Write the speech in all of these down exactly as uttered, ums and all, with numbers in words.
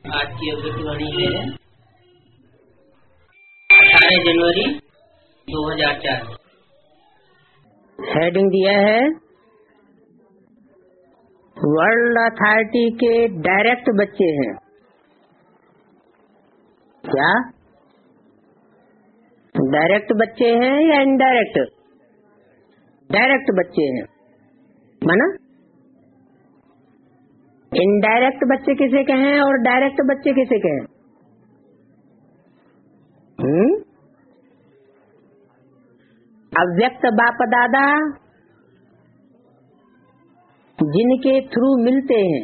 आज की अमृतवाणी है अठारह जनवरी दो हजार चार। हेडिंग दिया है वर्ल्ड अथॉरिटी के डायरेक्ट बच्चे हैं। क्या डायरेक्ट बच्चे हैं या इनडायरेक्ट? डायरेक्ट बच्चे हैं। माना इनडायरेक्ट बच्चे किसे कहें और डायरेक्ट बच्चे किसे कहें? हम्म अव्यक्त बाप दादा जिनके थ्रू मिलते हैं,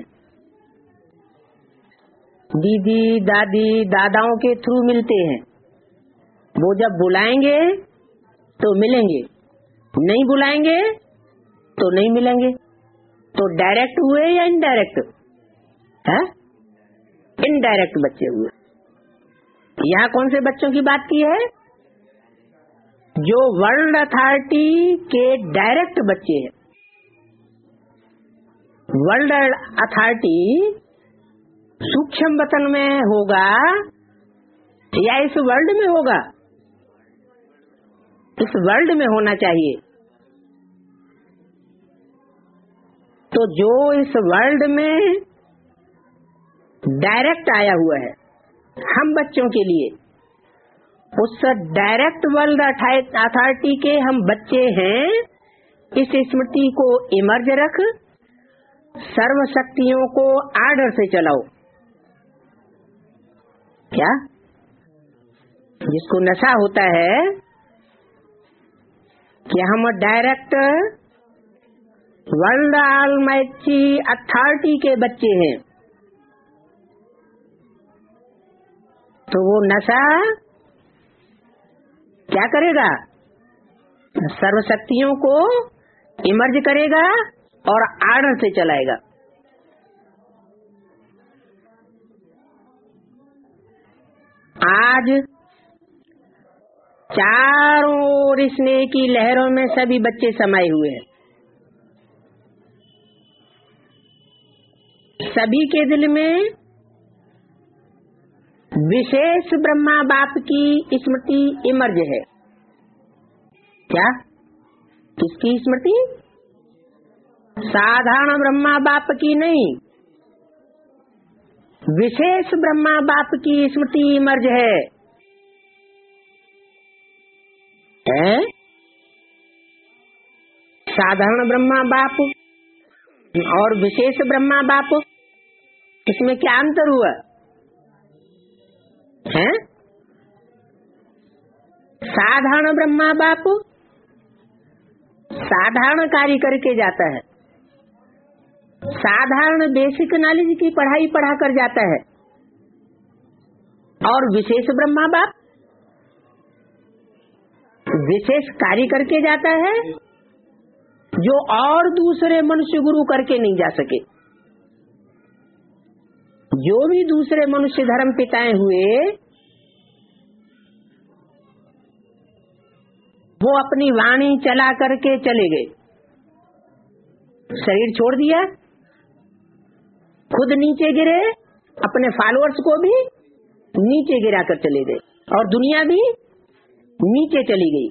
दीदी दादी दादाओं के थ्रू मिलते हैं, वो जब बुलाएंगे तो मिलेंगे, नहीं बुलाएंगे तो नहीं मिलेंगे। तो डायरेक्ट हुए या इनडायरेक्ट? है इनडायरेक्ट बच्चे हुए। यहाँ कौन से बच्चों की बात की है? जो वर्ल्ड अथॉरिटी के डायरेक्ट बच्चे हैं। वर्ल्ड अथॉरिटी सूक्ष्म वतन में होगा या इस वर्ल्ड में होगा? इस वर्ल्ड में होना चाहिए। तो जो इस वर्ल्ड में डायरेक्ट आया हुआ है हम बच्चों के लिए, उस डायरेक्ट वर्ल्ड अथॉरिटी के हम बच्चे हैं। इस स्मृति को इमर्ज रख, सर्व शक्तियों को आर्डर से चलाओ। क्या जिसको नशा होता है कि हम डायरेक्ट वर्ल्ड ऑलमाइटी अथॉरिटी के बच्चे हैं, तो वो नशा क्या करेगा? सर्व शक्तियों को इमर्ज करेगा और आर्डर से चलाएगा। आज चारों ओर स्नेह की लहरों में सभी बच्चे समाये हुए हैं। सभी के दिल में विशेष ब्रह्मा बाप की स्मृति इमर्ज है। क्या किसकी स्मृति? साधारण ब्रह्मा बाप की नहीं, विशेष ब्रह्मा बाप की स्मृति इमर्ज है। है? साधारण ब्रह्मा बाप और विशेष ब्रह्मा बाप, इसमें क्या अंतर हुआ है? साधारण ब्रह्मा बाप साधारण कार्य करके जाता है, साधारण बेसिक नॉलेज की पढ़ाई पढ़ा कर जाता है। और विशेष ब्रह्मा बाप विशेष कार्य करके जाता है जो और दूसरे मनुष्य गुरु करके नहीं जा सके। जो भी दूसरे मनुष्य धर्म पिताएं हुए वो अपनी वाणी चला करके चले गए, शरीर छोड़ दिया, खुद नीचे गिरे, अपने फॉलोअर्स को भी नीचे गिरा कर चले गए और दुनिया भी नीचे चली गई।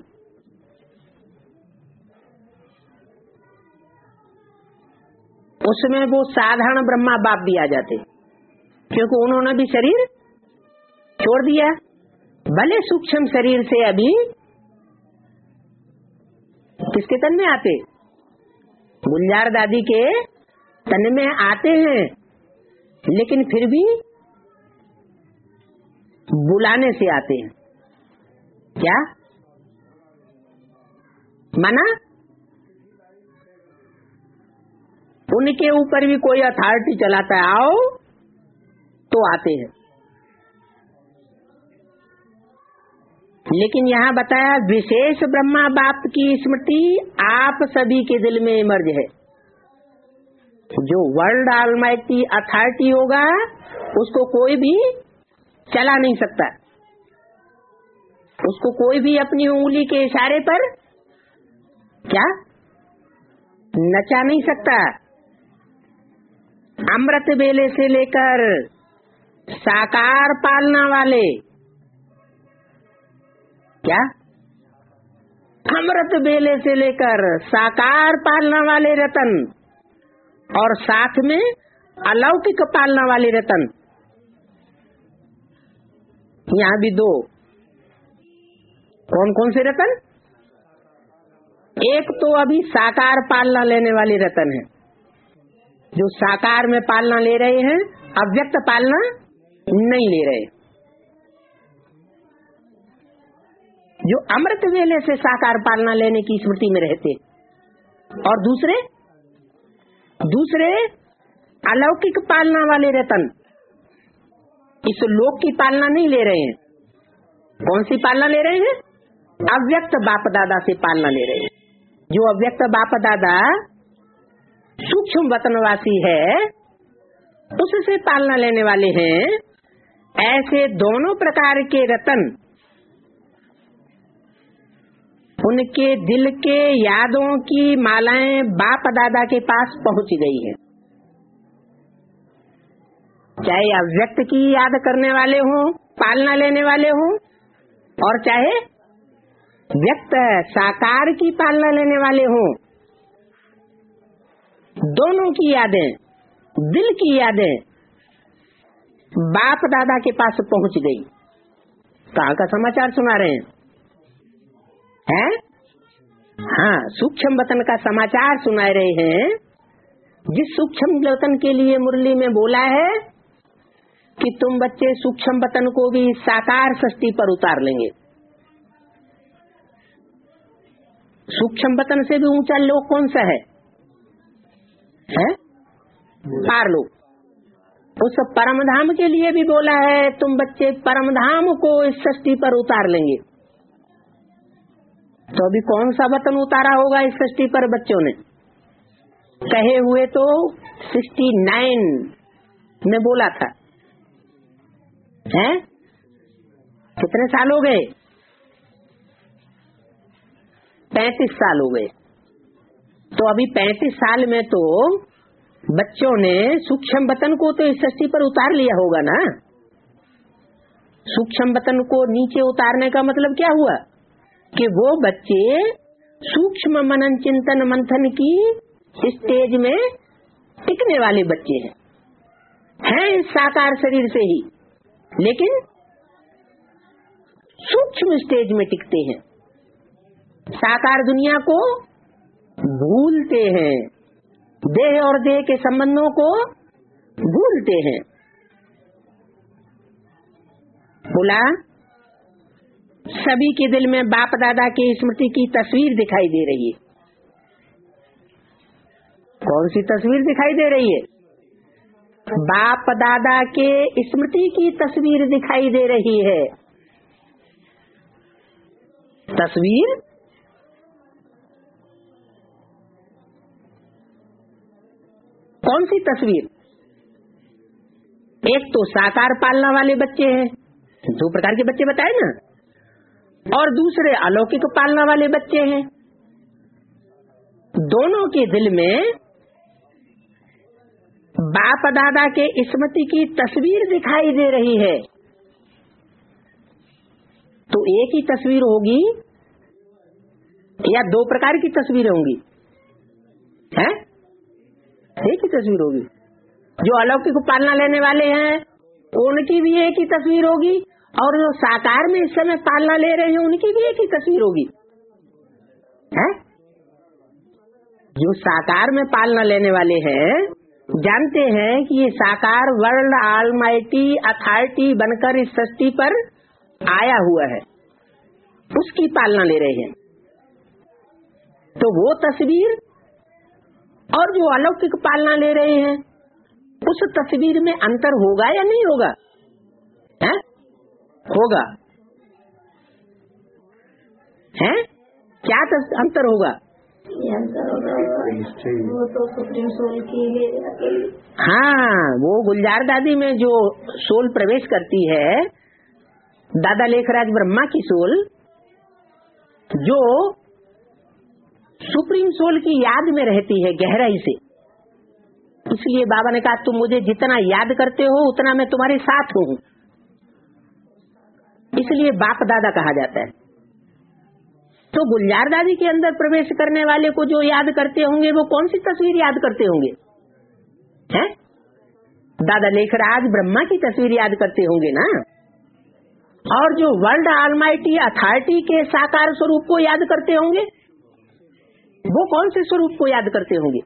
उसमें वो साधारण ब्रह्मा बाप भी आ जाते, क्योंकि उन्होंने भी शरीर छोड़ दिया। भले सूक्ष्म शरीर से अभी किसके तन में आते? गुलजार दादी के तन में आते हैं, लेकिन फिर भी बुलाने से आते हैं। क्या माना? उनके ऊपर भी कोई अथॉरिटी चलाता है, आओ तो आते हैं। लेकिन यहाँ बताया विशेष ब्रह्मा बाप की स्मृति आप सभी के दिल में इमर्ज है। जो वर्ल्ड ऑलमाइटी अथॉरिटी होगा उसको कोई भी चला नहीं सकता, उसको कोई भी अपनी उंगली के इशारे पर क्या नचा नहीं सकता। अमृत बेले से लेकर साकार पालना वाले, क्या अमृत बेले से लेकर साकार पालना वाले रतन और साथ में अलौकिक पालना वाले रतन, यहाँ भी दो। कौन कौन से रतन? एक तो अभी साकार पालना लेने वाले रतन है, जो साकार में पालना ले रहे हैं, अव्यक्त पालना नहीं ले रहे। जो अमृत वेले से साकार पालना लेने की स्मृति में रहते, और दूसरे दूसरे अलौकिक पालना वाले रतन इस लोक की पालना नहीं ले रहे हैं। कौन सी पालना ले रहे हैं? अव्यक्त बाप दादा से पालना ले रहे हैं। जो अव्यक्त बाप दादा सूक्ष्म वतनवासी है, उससे पालना लेने वाले हैं। ऐसे दोनों प्रकार के रतन उनके दिल के यादों की मालाएं बाप दादा के पास पहुंच गई है। चाहे अव्यक्त की याद करने वाले हों, पालना लेने वाले हों, और चाहे व्यक्त साकार की पालना लेने वाले हों, दोनों की यादें, दिल की यादें बाप दादा के पास पहुंच गई। कहाँ का समाचार सुना रहे हैं? हैं? हाँ, सूक्ष्म वतन का समाचार सुना रहे हैं। जिस सूक्ष्म वतन के लिए मुरली में बोला है कि तुम बच्चे सूक्ष्म वतन को भी साकार सृष्टि पर उतार लेंगे। सूक्ष्म वतन से भी ऊंचा लोक कौन सा है? है? पारलोक। उस परमधाम के लिए भी बोला है, तुम बच्चे परमधाम को इस सृष्टि पर उतार लेंगे। तो अभी कौन सा वतन उतारा होगा इस सृष्टि पर बच्चों ने? कहे हुए तो सिक्सटी नाइन में बोला था। हैं? कितने साल हो गए? पैंतीस साल हो गए। तो अभी पैंतीस साल में तो बच्चों ने सूक्ष्म वतन को तो इस सृष्टि पर उतार लिया होगा ना। सूक्ष्म वतन को नीचे उतारने का मतलब क्या हुआ? कि वो बच्चे सूक्ष्म मनन चिंतन मंथन की स्टेज में टिकने वाले बच्चे हैं, हैं इस साकार शरीर से ही, लेकिन सूक्ष्म स्टेज में टिकते हैं। साकार दुनिया को भूलते हैं, देह और देह के संबंधों को भूलते हैं। बोला सभी के दिल में बाप दादा की स्मृति की तस्वीर दिखाई दे रही है। कौन सी तस्वीर दिखाई दे रही है? बाप दादा के स्मृति की तस्वीर दिखाई दे रही है। तस्वीर कौन सी तस्वीर? एक तो साकार पालना वाले बच्चे हैं, दो प्रकार के बच्चे बताए ना, और दूसरे अलौकिक पालना वाले बच्चे हैं। दोनों के दिल में बाप दादा के स्मृति की तस्वीर दिखाई दे रही है। तो एक ही तस्वीर होगी या दो प्रकार की तस्वीरें होंगी? हैं? एक ही तस्वीर होगी। जो अलौकिक पालना लेने वाले हैं उनकी भी एक ही तस्वीर होगी, और जो साकार में इस समय पालना ले रहे हैं उनकी भी एक ही तस्वीर होगी। है? जो साकार में पालना लेने वाले हैं जानते हैं कि ये साकार वर्ल्ड ऑलमाइटी अथॉरिटी बनकर इस सृष्टि पर आया हुआ है, उसकी पालना ले रहे हैं। तो वो तस्वीर और जो अलौकिक पालना ले रहे हैं उस तस्वीर में अंतर होगा या नहीं होगा? है? होगा। है? क्या अंतर होगा? वो तो सुप्रीम सोल की है। हाँ, वो गुलजार दादी में जो सोल प्रवेश करती है, दादा लेखराज ब्रह्मा की सोल, जो सुप्रीम सोल की याद में रहती है गहराई से, इसलिए बाबा ने कहा तुम मुझे जितना याद करते हो उतना मैं तुम्हारे साथ हूँ, इसलिए बाप दादा कहा जाता है। तो गुलजार दादी के अंदर प्रवेश करने वाले को जो याद करते होंगे वो कौन सी तस्वीर याद करते होंगे? हैं? दादा लेखराज ब्रह्मा की तस्वीर याद करते होंगे ना। और जो वर्ल्ड ऑलमाइटी अथॉरिटी के साकार स्वरूप को याद करते होंगे वो कौन से स्वरूप को याद करते होंगे?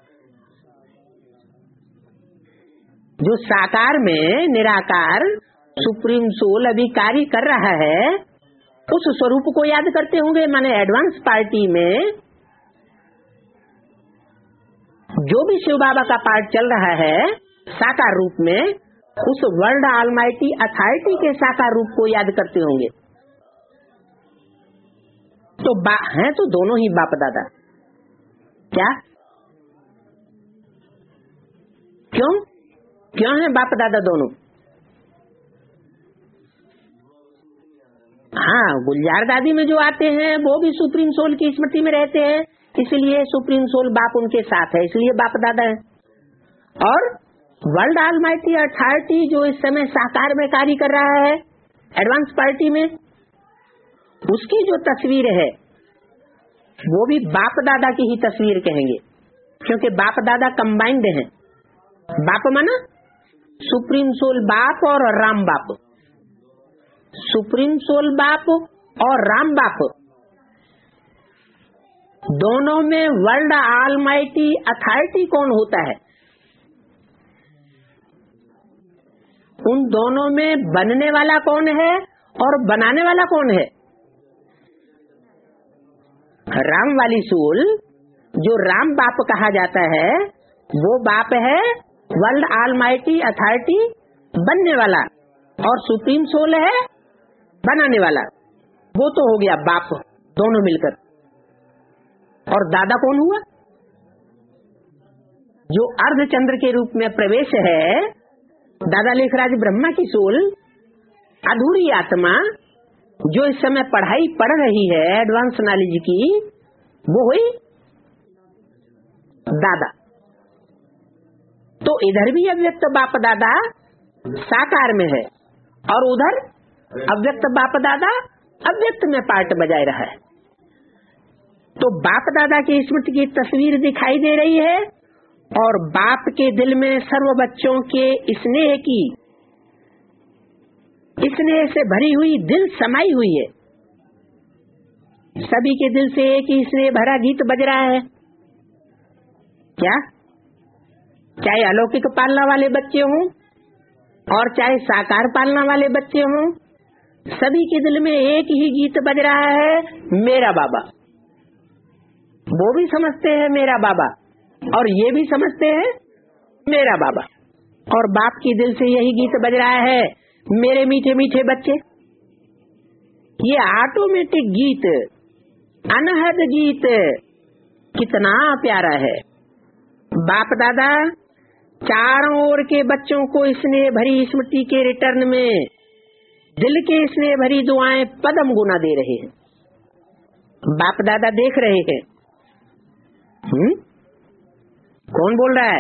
जो साकार में निराकार सुप्रीम सोल अभी कार्य कर रहा है उस स्वरूप को याद करते होंगे। माने एडवांस पार्टी में जो भी शिव बाबा का पार्ट चल रहा है साकार रूप में उस वर्ल्ड ऑलमाइटी अथॉरिटी के साकार रूप को याद करते होंगे। तो बा हैं तो दोनों ही बाप दादा। क्या क्यों क्यों है बाप दादा दोनों? हाँ, गुलजार दादी में जो आते हैं वो भी सुप्रीम सोल की स्मृति में रहते हैं, इसलिए सुप्रीम सोल बाप उनके साथ है, इसलिए बाप दादा है। और वर्ल्ड ऑलमाइटी अथॉरिटी जो इस समय साकार में कार्य कर रहा है एडवांस पार्टी में, उसकी जो तस्वीर है वो भी बाप दादा की ही तस्वीर कहेंगे, क्योंकि बाप दादा कंबाइंड हैं। बाप माना सुप्रीम सोल बाप और राम बाप, सुप्रीम सोल बाप और राम बाप दोनों में वर्ल्ड ऑलमाइटी अथॉरिटी कौन होता है? उन दोनों में बनने वाला कौन है और बनाने वाला कौन है? राम वाली सोल जो राम बाप कहा जाता है वो बाप है वर्ल्ड ऑलमाइटी अथॉरिटी बनने वाला, और सुप्रीम सोल है बनाने वाला। वो तो हो गया बाप दोनों मिलकर। और दादा कौन हुआ? जो अर्धचंद्र के रूप में प्रवेश है, दादा लेखराज ब्रह्मा की सोल अधूरी आत्मा जो इस समय पढ़ाई पढ़ रही है एडवांस नॉलेज की, वो हुई दादा। तो इधर भी अव्यक्त बाप दादा साकार में है और उधर अव्यक्त बाप दादा अव्यक्त में पार्ट बजाय रहा है। तो बाप दादा की स्मृति की तस्वीर दिखाई दे रही है और बाप के दिल में सर्व बच्चों के स्नेह की स्नेह से भरी हुई दिल समाई हुई है। सभी के दिल से एक ही स्नेह भरा गीत बज रहा है। क्या? चाहे अलौकिक पालना वाले बच्चे हों और चाहे साकार पालना वाले बच्चे हों, सभी के दिल में एक ही गीत बज रहा है, मेरा बाबा। वो भी समझते हैं मेरा बाबा और ये भी समझते हैं मेरा बाबा, और बाप की दिल से यही गीत बज रहा है, मेरे मीठे मीठे बच्चे। ये ऑटोमेटिक गीत, अनहद गीत कितना प्यारा है। बाप दादा चारों ओर के बच्चों को स्नेह भरी स्मृति के रिटर्न में दिल के स्नेह भरी दुआएं पदम गुना दे रहे हैं। बाप दादा देख रहे हैं। हम्म कौन बोल रहा है?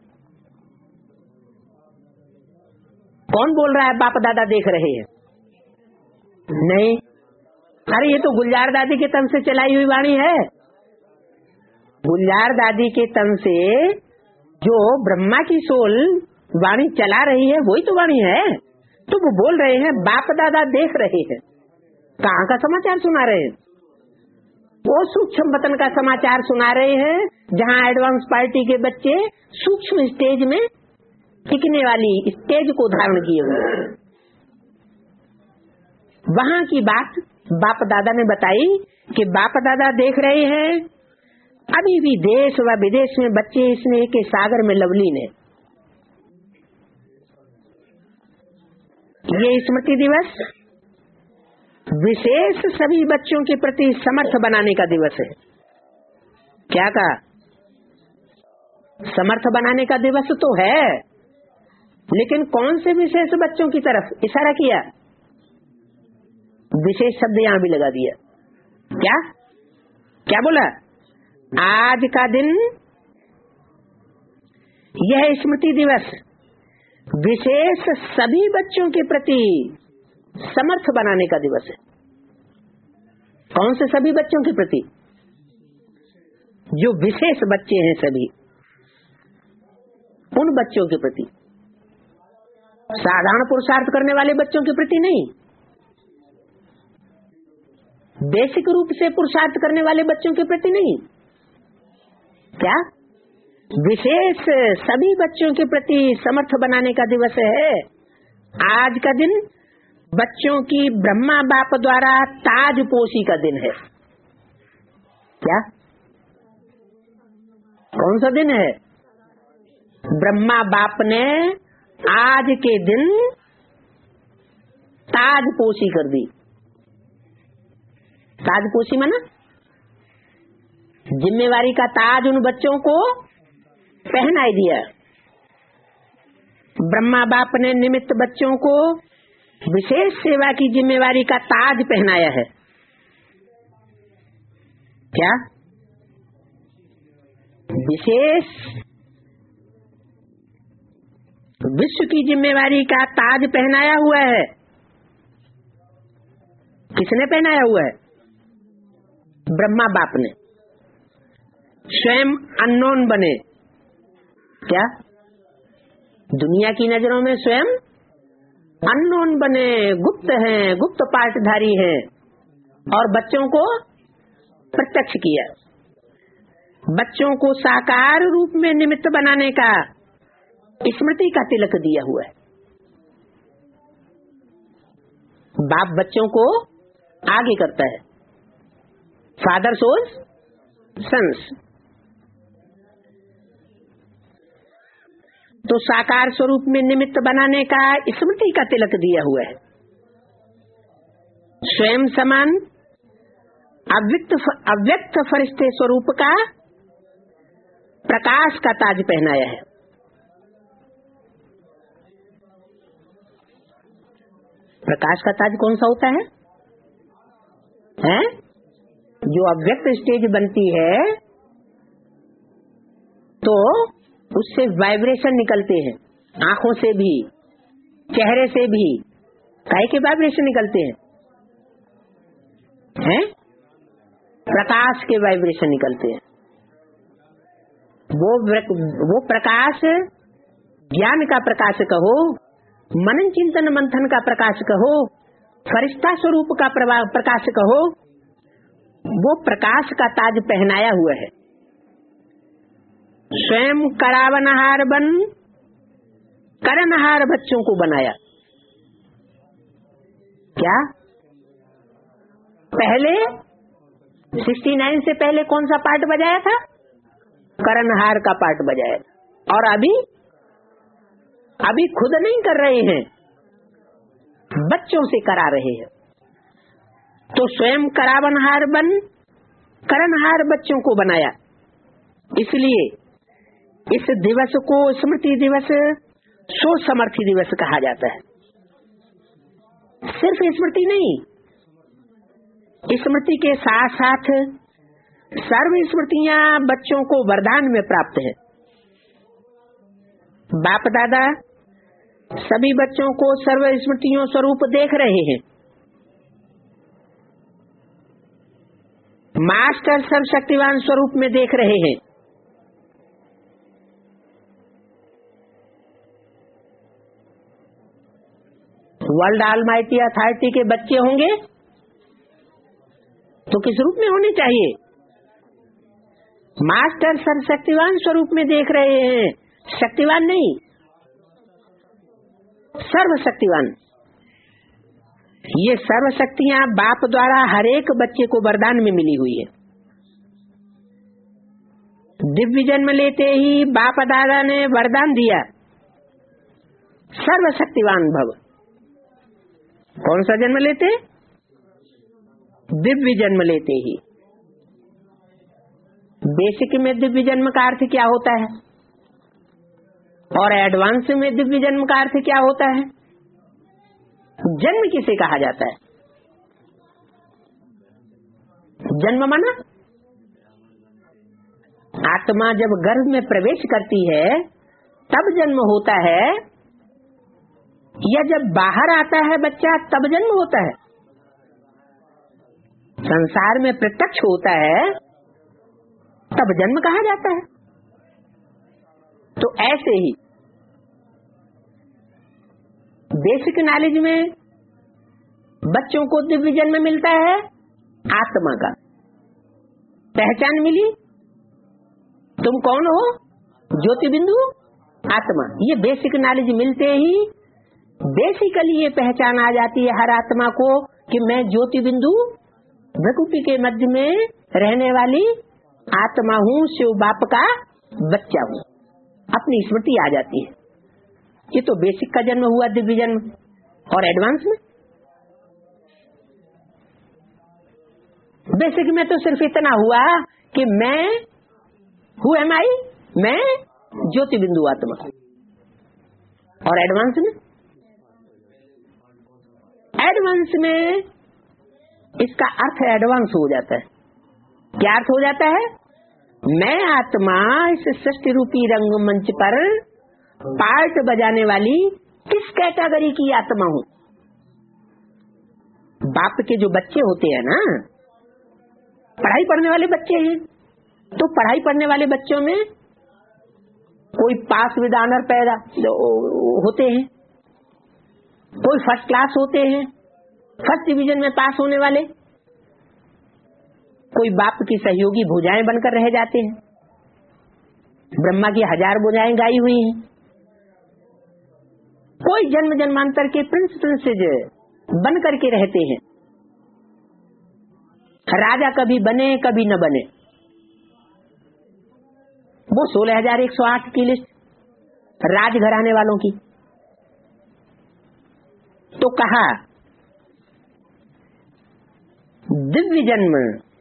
कौन बोल रहा है बाप दादा देख रहे हैं? नहीं, अरे ये तो गुलजार दादी के तन से चलाई हुई वाणी है। गुलजार दादी के तन से जो ब्रह्मा की सोल वाणी चला रही है वही तो वाणी है। तो वो बोल रहे हैं बाप दादा देख रहे हैं। कहाँ का समाचार सुना रहे हैं? वो सूक्ष्म वतन का समाचार सुना रहे हैं जहाँ एडवांस पार्टी के बच्चे सूक्ष्म स्टेज में टिकने वाली स्टेज को धारण किए हुए। वहाँ की बात बाप दादा ने बताई कि बाप दादा देख रहे हैं अभी भी देश व विदेश में बच्चे स्नेह के सागर में लवलीन है। ये स्मृति दिवस विशेष सभी बच्चों के प्रति समर्थ बनाने का दिवस है। क्या कहा? समर्थ बनाने का दिवस तो है, लेकिन कौन से विशेष बच्चों की तरफ इशारा किया? विशेष शब्द यहाँ भी लगा दिया। क्या क्या बोला? आज का दिन यह स्मृति दिवस विशेष सभी बच्चों के प्रति समर्थ बनाने का दिवस है। कौन से सभी बच्चों के प्रति? जो विशेष बच्चे हैं सभी, उन बच्चों के प्रति। साधारण पुरुषार्थ करने वाले बच्चों के प्रति नहीं, बेसिक रूप से पुरुषार्थ करने वाले बच्चों के प्रति नहीं। क्या? विशेष सभी बच्चों के प्रति समर्थ बनाने का दिवस है। आज का दिन बच्चों की ब्रह्मा बाप द्वारा ताजपोशी का दिन है। क्या? कौन सा दिन है? ब्रह्मा बाप ने आज के दिन ताजपोशी कर दी। ताजपोशी माना जिम्मेवारी का ताज उन बच्चों को पहनाई दिया। ब्रह्मा बाप ने निमित्त बच्चों को विशेष सेवा की जिम्मेवारी का ताज पहनाया है। क्या? विशेष विश्व की जिम्मेवारी का ताज पहनाया हुआ है। किसने पहनाया हुआ है? ब्रह्मा बाप ने। स्वयं अननोन बने। क्या? दुनिया की नजरों में स्वयं अननोन बने, गुप्त हैं, गुप्त पाठधारी हैं, और बच्चों को प्रत्यक्ष किया। बच्चों को साकार रूप में निमित्त बनाने का स्मृति का तिलक दिया हुआ है। बाप बच्चों को आगे करता है। Father shows sons. तो साकार स्वरूप में निमित्त बनाने का स्मृति का तिलक दिया हुआ है। स्वयं समान अव्यक्त अव्यक्त फरिश्ते स्वरूप का प्रकाश का ताज पहनाया है। प्रकाश का ताज कौन सा होता है? हैं? जो अव्यक्त स्टेज बनती है तो उससे वाइब्रेशन निकलते हैं, आंखों से भी, चेहरे से भी। काहे के वाइब्रेशन निकलते हैं? हैं? प्रकाश के वाइब्रेशन निकलते हैं। वो वो प्रकाश ज्ञान का प्रकाश कहो, मनन चिंतन मंथन का प्रकाश कहो, फरिश्ता स्वरूप का प्रकाश कहो, वो प्रकाश का ताज पहनाया हुआ है। स्वयं कड़ावनहार बन करनहार बच्चों को बनाया। क्या? पहले उनहत्तर से पहले कौन सा पार्ट बजाया था? करनहार का पार्ट बजाया। और अभी अभी खुद नहीं कर रहे हैं, बच्चों से करा रहे हैं। तो स्वयं करावनहार बन करनहार बच्चों को बनाया। इसलिए इस दिवस को स्मृति दिवस, सो समर्थी दिवस कहा जाता है। सिर्फ स्मृति नहीं, स्मृति के साथ साथ सर्व स्मृतियां बच्चों को वरदान में प्राप्त है। बाप दादा सभी बच्चों को सर्व स्मृतियों स्वरूप देख रहे हैं। मास्टर सर्वशक्तिवान स्वरूप में देख रहे हैं। वर्ल्ड ऑलमाइटी अथॉरिटी के बच्चे होंगे तो किस रूप में होने चाहिए? मास्टर सर्वशक्तिवान स्वरूप में देख रहे हैं, शक्तिवान नहीं, सर्वशक्तिवान। ये सर्व शक्तियां बाप द्वारा हर एक बच्चे को वरदान में मिली हुई है। दिव्य जन्म लेते ही बाप दादा ने वरदान दिया, सर्वशक्तिवान भव। कौन सा जन्म लेते? दिव्य जन्म लेते ही। बेसिक में दिव्य जन्म का अर्थ क्या होता है और एडवांस में दिव्य जन्म का अर्थ क्या होता है? जन्म किसे कहा जाता है? जन्म माना आत्मा जब गर्भ में प्रवेश करती है तब जन्म होता है या जब बाहर आता है बच्चा तब जन्म होता है? संसार में प्रत्यक्ष होता है तब जन्म कहा जाता है। तो ऐसे ही बेसिक नॉलेज में बच्चों को दिव्य जन्म मिलता है, आत्मा का पहचान मिली, तुम कौन हो? ज्योति बिंदु आत्मा। ये बेसिक नॉलेज मिलते ही बेसिकली ये पहचान आ जाती है हर आत्मा को कि मैं ज्योति बिंदु प्रकृति के मध्य में रहने वाली आत्मा हूँ, शिव बाप का बच्चा हूँ। अपनी स्मृति आ जाती है। ये तो बेसिक का जन्म हुआ, दिव्य जन्म। और एडवांस में बेसिक में तो सिर्फ इतना हुआ कि मैं हु एम आई, मैं ज्योति बिंदु आत्मा। और एडवांस में एडवांस में इसका अर्थ एडवांस हो जाता है। क्या अर्थ हो जाता है? मैं आत्मा इस सृष्टि रूपी रंगमंच पर पार्ट बजाने वाली किस कैटेगरी की आत्मा हूँ? बाप के जो बच्चे होते हैं ना, पढ़ाई पढ़ने वाले बच्चे हैं, तो पढ़ाई पढ़ने वाले बच्चों में कोई पास विद ऑनर पैदा होते हैं, कोई फर्स्ट क्लास होते हैं, फर्स्ट डिवीजन में पास होने वाले, कोई बाप की सहयोगी भुजाएं बनकर रह जाते हैं, ब्रह्मा की हजार भुजाएं गाई हुई हैं, कोई जन्म जन्मांतर के प्रिंस प्रिंसेज बन करके रहते हैं, राजा कभी बने कभी न बने। वो सोलह हजार एक सौ आठ की लिस्ट राजघराने वालों की। तो कहा दिव्य जन्म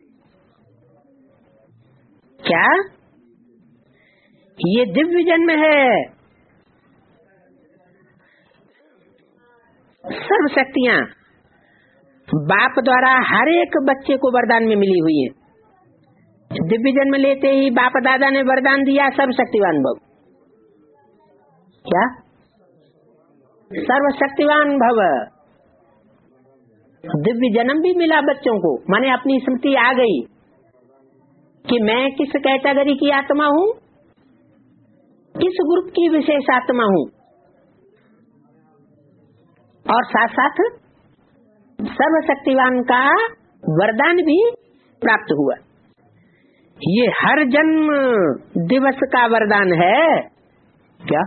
क्या? ये दिव्य जन्म है, सर्व शक्तियां बाप द्वारा हर एक बच्चे को वरदान में मिली हुई है। दिव्य जन्म लेते ही बाप दादा ने वरदान दिया सर्व शक्तिवान भव। क्या? सर्व शक्तिवान भव। दिव्य जन्म भी मिला बच्चों को, माने अपनी स्मृति आ गई कि मैं किस कैटेगरी की आत्मा हूँ, किस ग्रुप की विशेष आत्मा हूँ। और साथ साथ सर्वशक्तिवान का वरदान भी प्राप्त हुआ। ये हर जन्म दिवस का वरदान है। क्या?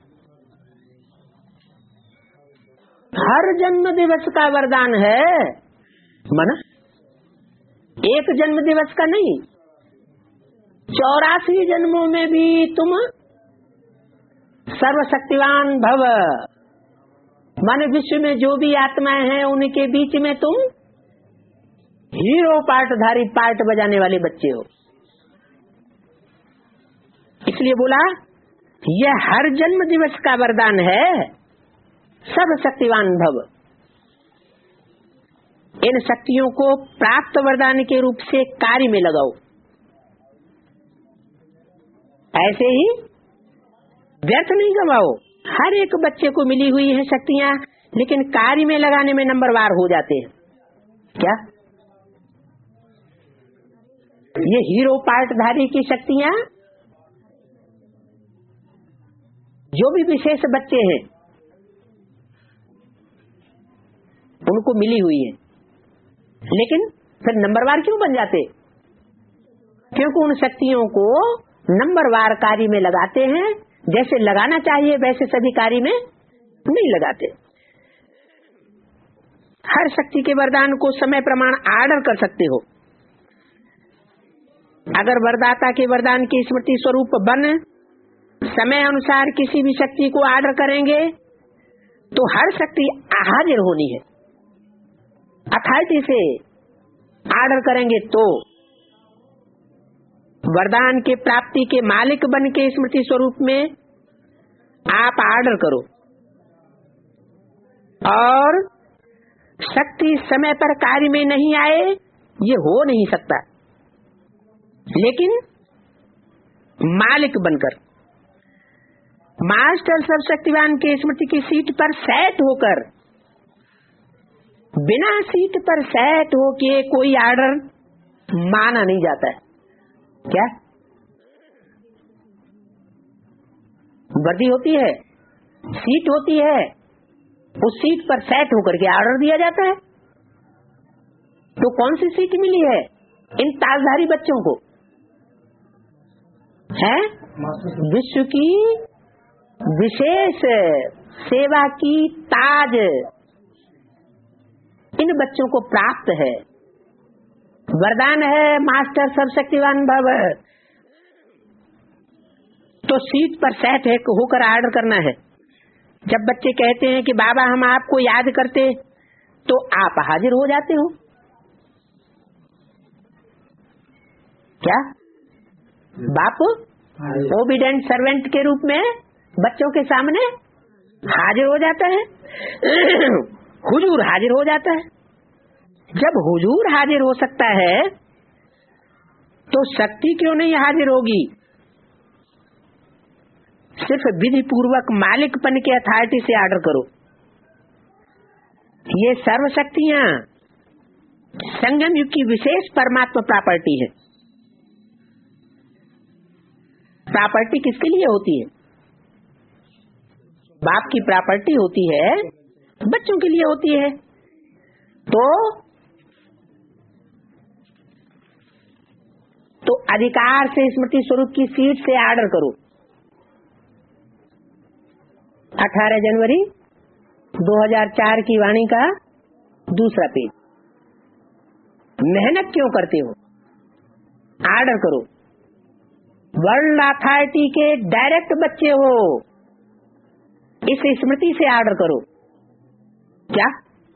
हर जन्म दिवस का वरदान है, माना एक जन्म दिवस का नहीं, चौरासी जन्मों में भी तुम सर्वशक्तिवान भव, माने विश्व में जो भी आत्माएं हैं उनके बीच में तुम हीरो पार्टधारी, पार्ट बजाने वाले बच्चे हो। इसलिए बोला यह हर जन्म दिवस का वरदान है, सर्वशक्तिवान भव। इन शक्तियों को प्राप्त वरदान के रूप से कार्य में लगाओ। ऐसे ही व्यर्थ नहीं गवाओ। हर एक बच्चे को मिली हुई है शक्तियां, लेकिन कार्य में लगाने में नंबरवार हो जाते हैं। क्या? ये हीरो पार्टधारी की शक्तियां जो भी विशेष बच्चे हैं उनको मिली हुई है, लेकिन फिर नंबरवार क्यों बन जाते? क्योंकि उन शक्तियों को नंबरवार कार्य में लगाते हैं, जैसे लगाना चाहिए वैसे सभी कार्य में नहीं लगाते। हर शक्ति के वरदान को समय प्रमाण आर्डर कर सकते हो। अगर वरदाता के वरदान की स्मृति स्वरूप बन समय अनुसार किसी भी शक्ति को आर्डर करेंगे तो हर शक्ति हाजिर होनी है। अथॉरिटी से आर्डर करेंगे तो वरदान के प्राप्ति के मालिक बन के स्मृति स्वरूप में आप आर्डर करो, और शक्ति समय पर कार्य में नहीं आए ये हो नहीं सकता। लेकिन मालिक बनकर मास्टर सर्वशक्तिवान के स्मृति की सीट पर सेट होकर, बिना सीट पर सेट होके कोई ऑर्डर माना नहीं जाता है। क्या वर्दी होती है, सीट होती है, उस सीट पर सेट होकर के ऑर्डर दिया जाता है। तो कौन सी सीट मिली है इन ताजधारी बच्चों को? है विश्व की विशेष सेवा की ताज इन बच्चों को प्राप्त है। वरदान है मास्टर सर्वशक्तिवान भव। तो सीट पर सेट है होकर ऑर्डर करना है। जब बच्चे कहते हैं कि बाबा हम आपको याद करते, तो आप हाजिर हो जाते हो। क्या बाप ओबीडेंट सर्वेंट के रूप में बच्चों के सामने हाजिर हो जाता है, हुजूर हाजिर हो जाता है। जब हुजूर हाजिर हो सकता है तो शक्ति क्यों नहीं हाजिर होगी? सिर्फ विधि पूर्वक मालिकपन के अथॉरिटी से ऑर्डर करो। ये सर्व शक्तियां संगम युग की विशेष परमात्मा प्रॉपर्टी है। प्रॉपर्टी किसके लिए होती है? बाप की प्रॉपर्टी होती है, बच्चों के लिए होती है। तो तो अधिकार से स्मृति स्वरूप की सीट से ऑर्डर करो। अठारह जनवरी दो हज़ार चार की वाणी का दूसरा पेज। मेहनत क्यों करते हो? ऑर्डर करो। वर्ल्ड अथॉरिटी के डायरेक्ट बच्चे हो, इस स्मृति से ऑर्डर करो। क्या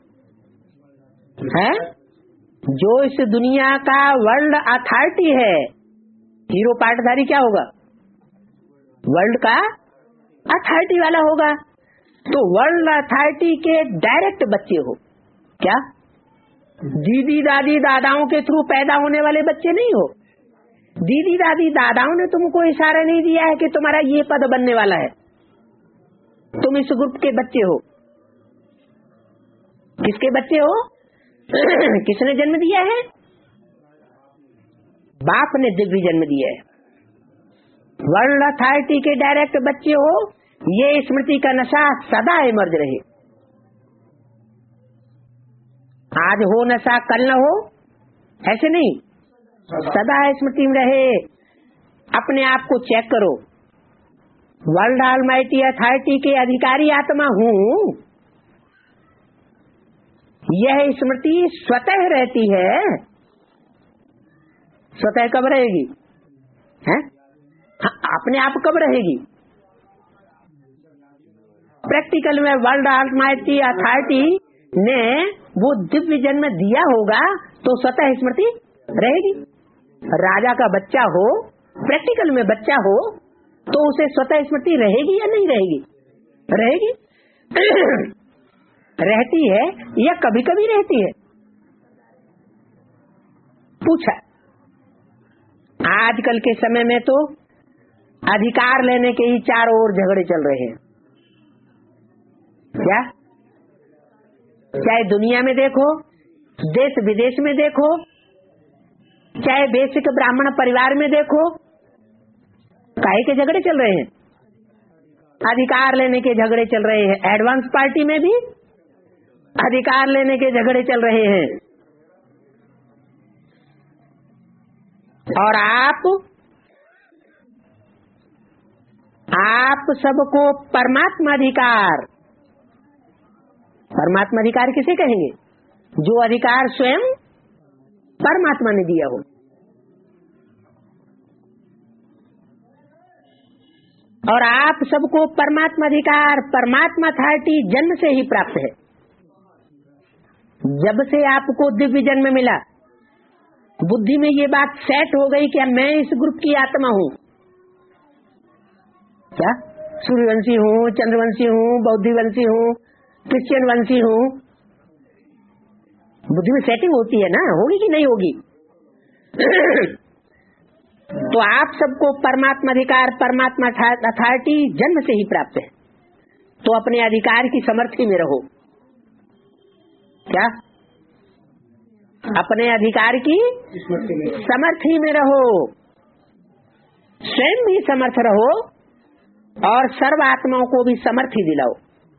है? जो इस दुनिया का वर्ल्ड अथॉरिटी है, हीरो पाटधारी क्या होगा? वर्ल्ड का अथॉरिटी वाला होगा। तो वर्ल्ड अथॉरिटी के डायरेक्ट बच्चे हो। क्या दीदी दादी दादाओं के थ्रू पैदा होने वाले बच्चे नहीं हो। दीदी दादी दादाओं ने तुमको इशारा नहीं दिया है कि तुम्हारा ये पद बनने वाला है, तुम इस ग्रुप के बच्चे हो। किसके बच्चे हो? किसने जन्म दिया है? बाप ने दिव्य जन्म दिया है। वर्ल्ड अथॉरिटी के डायरेक्ट बच्चे हो। ये स्मृति का नशा सदा इमर्ज रहे। आज हो नशा, कल न हो, ऐसे नहीं, सदा स्मृति में रहे। अपने आप को चेक करो। वर्ल्ड ऑलमाइटी अथॉरिटी के अधिकारी आत्मा हूँ। यह स्मृति स्वतः रहती है। स्वतः कब रहेगी? है? हाँ, अपने आप कब रहेगी? प्रैक्टिकल में वर्ल्ड ऑलमाइटी अथॉरिटी ने वो दिव्य जन्म दिया होगा तो स्वतः स्मृति रहेगी। राजा का बच्चा हो, प्रैक्टिकल में बच्चा हो, तो उसे स्वतः स्मृति रहेगी या नहीं रहेगी? रहेगी। रहती है या कभी कभी रहती है? पूछा। आजकल के समय में तो अधिकार लेने के ही चारों ओर झगड़े चल रहे हैं। क्या? चाहे दुनिया में देखो, देश विदेश में देखो, चाहे बेसिक ब्राह्मण परिवार में देखो, काहे के झगड़े चल रहे हैं? अधिकार लेने के झगड़े चल रहे हैं। एडवांस पार्टी में भी अधिकार लेने के झगड़े चल रहे हैं। और आप आप सबको परमात्मा अधिकार, परमात्मा अधिकार किसे कहेंगे? जो अधिकार स्वयं परमात्मा ने दिया हो। और आप सबको परमात्मा अधिकार, परमात्मा अथॉरिटी जन्म से ही प्राप्त है। जब से आपको दिव्य जन्म मिला, बुद्धि में ये बात सेट हो गई कि मैं इस ग्रुप की आत्मा हूँ। क्या? सूर्यवंशी हूँ, चंद्रवंशी हूँ, बौद्धिवंशी हूँ, क्रिश्चियन वंशी हूँ। बुद्धि में सेटिंग होती है ना, होगी कि नहीं होगी? तो आप सबको परमात्मा अधिकार, परमात्मा अथॉरिटी जन्म से ही प्राप्त है। तो अपने अधिकार की समर्थी में रहो। क्या? अपने अधिकार की समर्थी में रहो, स्वयं भी समर्थ रहो और सर्व आत्माओं को भी समर्थी दिलाओ।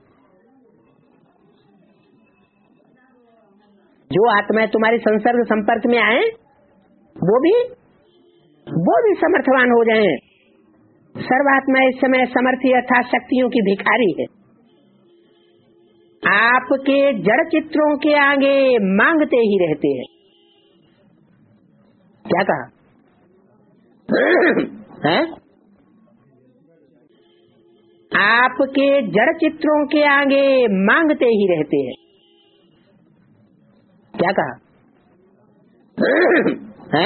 जो आत्माएं तुम्हारे संसर्ग संपर्क में आए वो भी वो भी समर्थवान हो जाएं। सर्वात्मा इस समय समर्थी अर्थात शक्तियों की भिखारी है। आपके जड़ चित्रों के आगे मांगते ही रहते हैं। क्या कहा है? आपके जड़ चित्रों के आगे मांगते ही रहते हैं। क्या कहा है?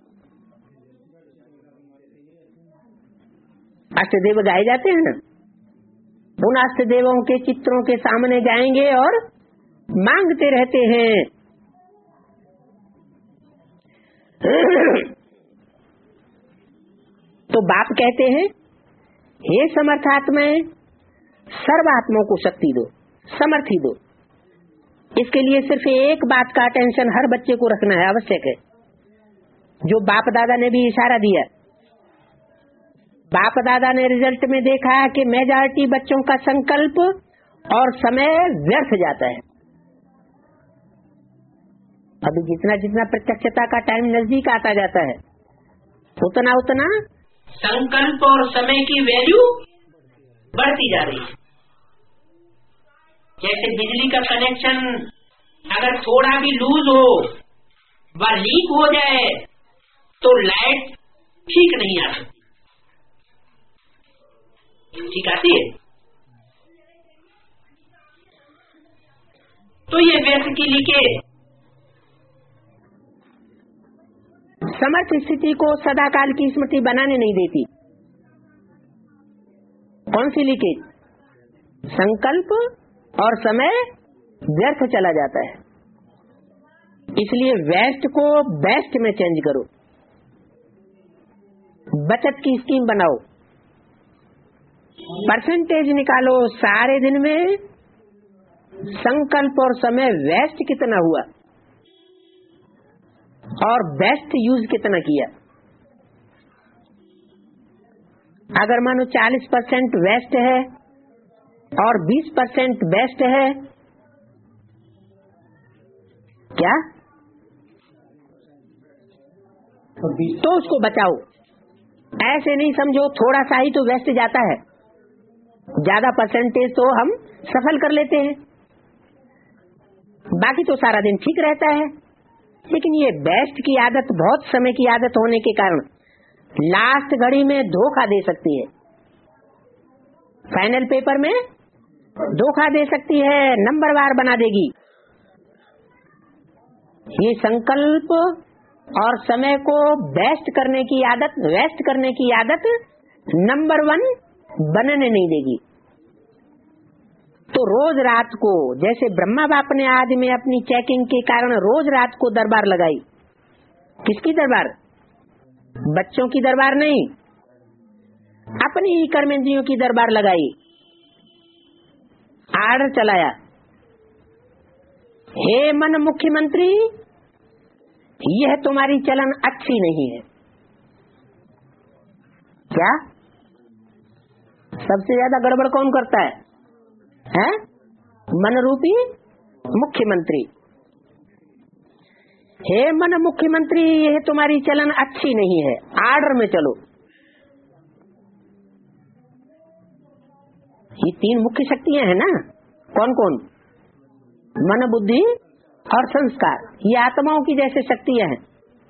अष्टदेव गाए जाते हैं ना, उन अष्टदेवों के चित्रों के सामने जाएंगे और मांगते रहते हैं। तो बाप कहते हैं, हे समर्थात्माएं, सर्वात्माओं को शक्ति दो, समर्थी दो। इसके लिए सिर्फ एक बात का टेंशन हर बच्चे को रखना है, आवश्यक है, जो बाप दादा ने भी इशारा दिया। बाप दादा ने रिजल्ट में देखा कि मेजॉरिटी बच्चों का संकल्प और समय व्यर्थ जाता है। अभी जितना जितना प्रत्यक्षता का टाइम नजदीक आता जाता है, उतना उतना संकल्प और समय की वैल्यू बढ़ती जा रही है। जैसे बिजली का कनेक्शन अगर थोड़ा भी लूज हो, वह लीक हो जाए तो लाइट ठीक नहीं आ सकती, ठीक आती है। तो ये व्यर्थ की लीकेज समर्थ स्थिति को सदाकाल की स्मृति बनाने नहीं देती। कौन सी लीकेज? संकल्प और समय व्यर्थ चला जाता है। इसलिए वेस्ट को बेस्ट में चेंज करो, बचत की स्कीम बनाओ, परसेंटेज निकालो सारे दिन में संकल्प और समय वेस्ट कितना हुआ और बेस्ट यूज कितना किया। अगर मानो चालीस परसेंट वेस्ट है और बीस परसेंट बेस्ट है, क्या? तो उसको बचाओ। ऐसे नहीं समझो थोड़ा सा ही तो वेस्ट जाता है, ज्यादा परसेंटेज तो हम सफल कर लेते हैं, बाकी तो सारा दिन ठीक रहता है। लेकिन ये बेस्ट की आदत बहुत समय की आदत होने के कारण लास्ट घड़ी में धोखा दे सकती है, फाइनल पेपर में धोखा दे सकती है, नंबरवार बना देगी। ये संकल्प और समय को बेस्ट करने की आदत, वेस्ट करने की आदत नंबर वन बनने नहीं देगी। तो रोज रात को, जैसे ब्रह्मा बाप ने आदि में अपनी चेकिंग के कारण रोज रात को दरबार लगाई। किसकी दरबार? बच्चों की दरबार नहीं, अपनी ही कर्मेंद्रियों की दरबार लगाई। आर्डर चलाया, हे मन मुख्यमंत्री, यह तुम्हारी चलन अच्छी नहीं है। क्या? सबसे ज्यादा गड़बड़ कौन करता है? है मन रूपी मुख्यमंत्री। हे मन मुख्यमंत्री, यह तुम्हारी चलन अच्छी नहीं है, आर्डर में चलो। ये तीन मुख्य शक्तियां हैं ना, कौन कौन? मन, बुद्धि और संस्कार। ये आत्माओं की जैसे शक्तियां हैं।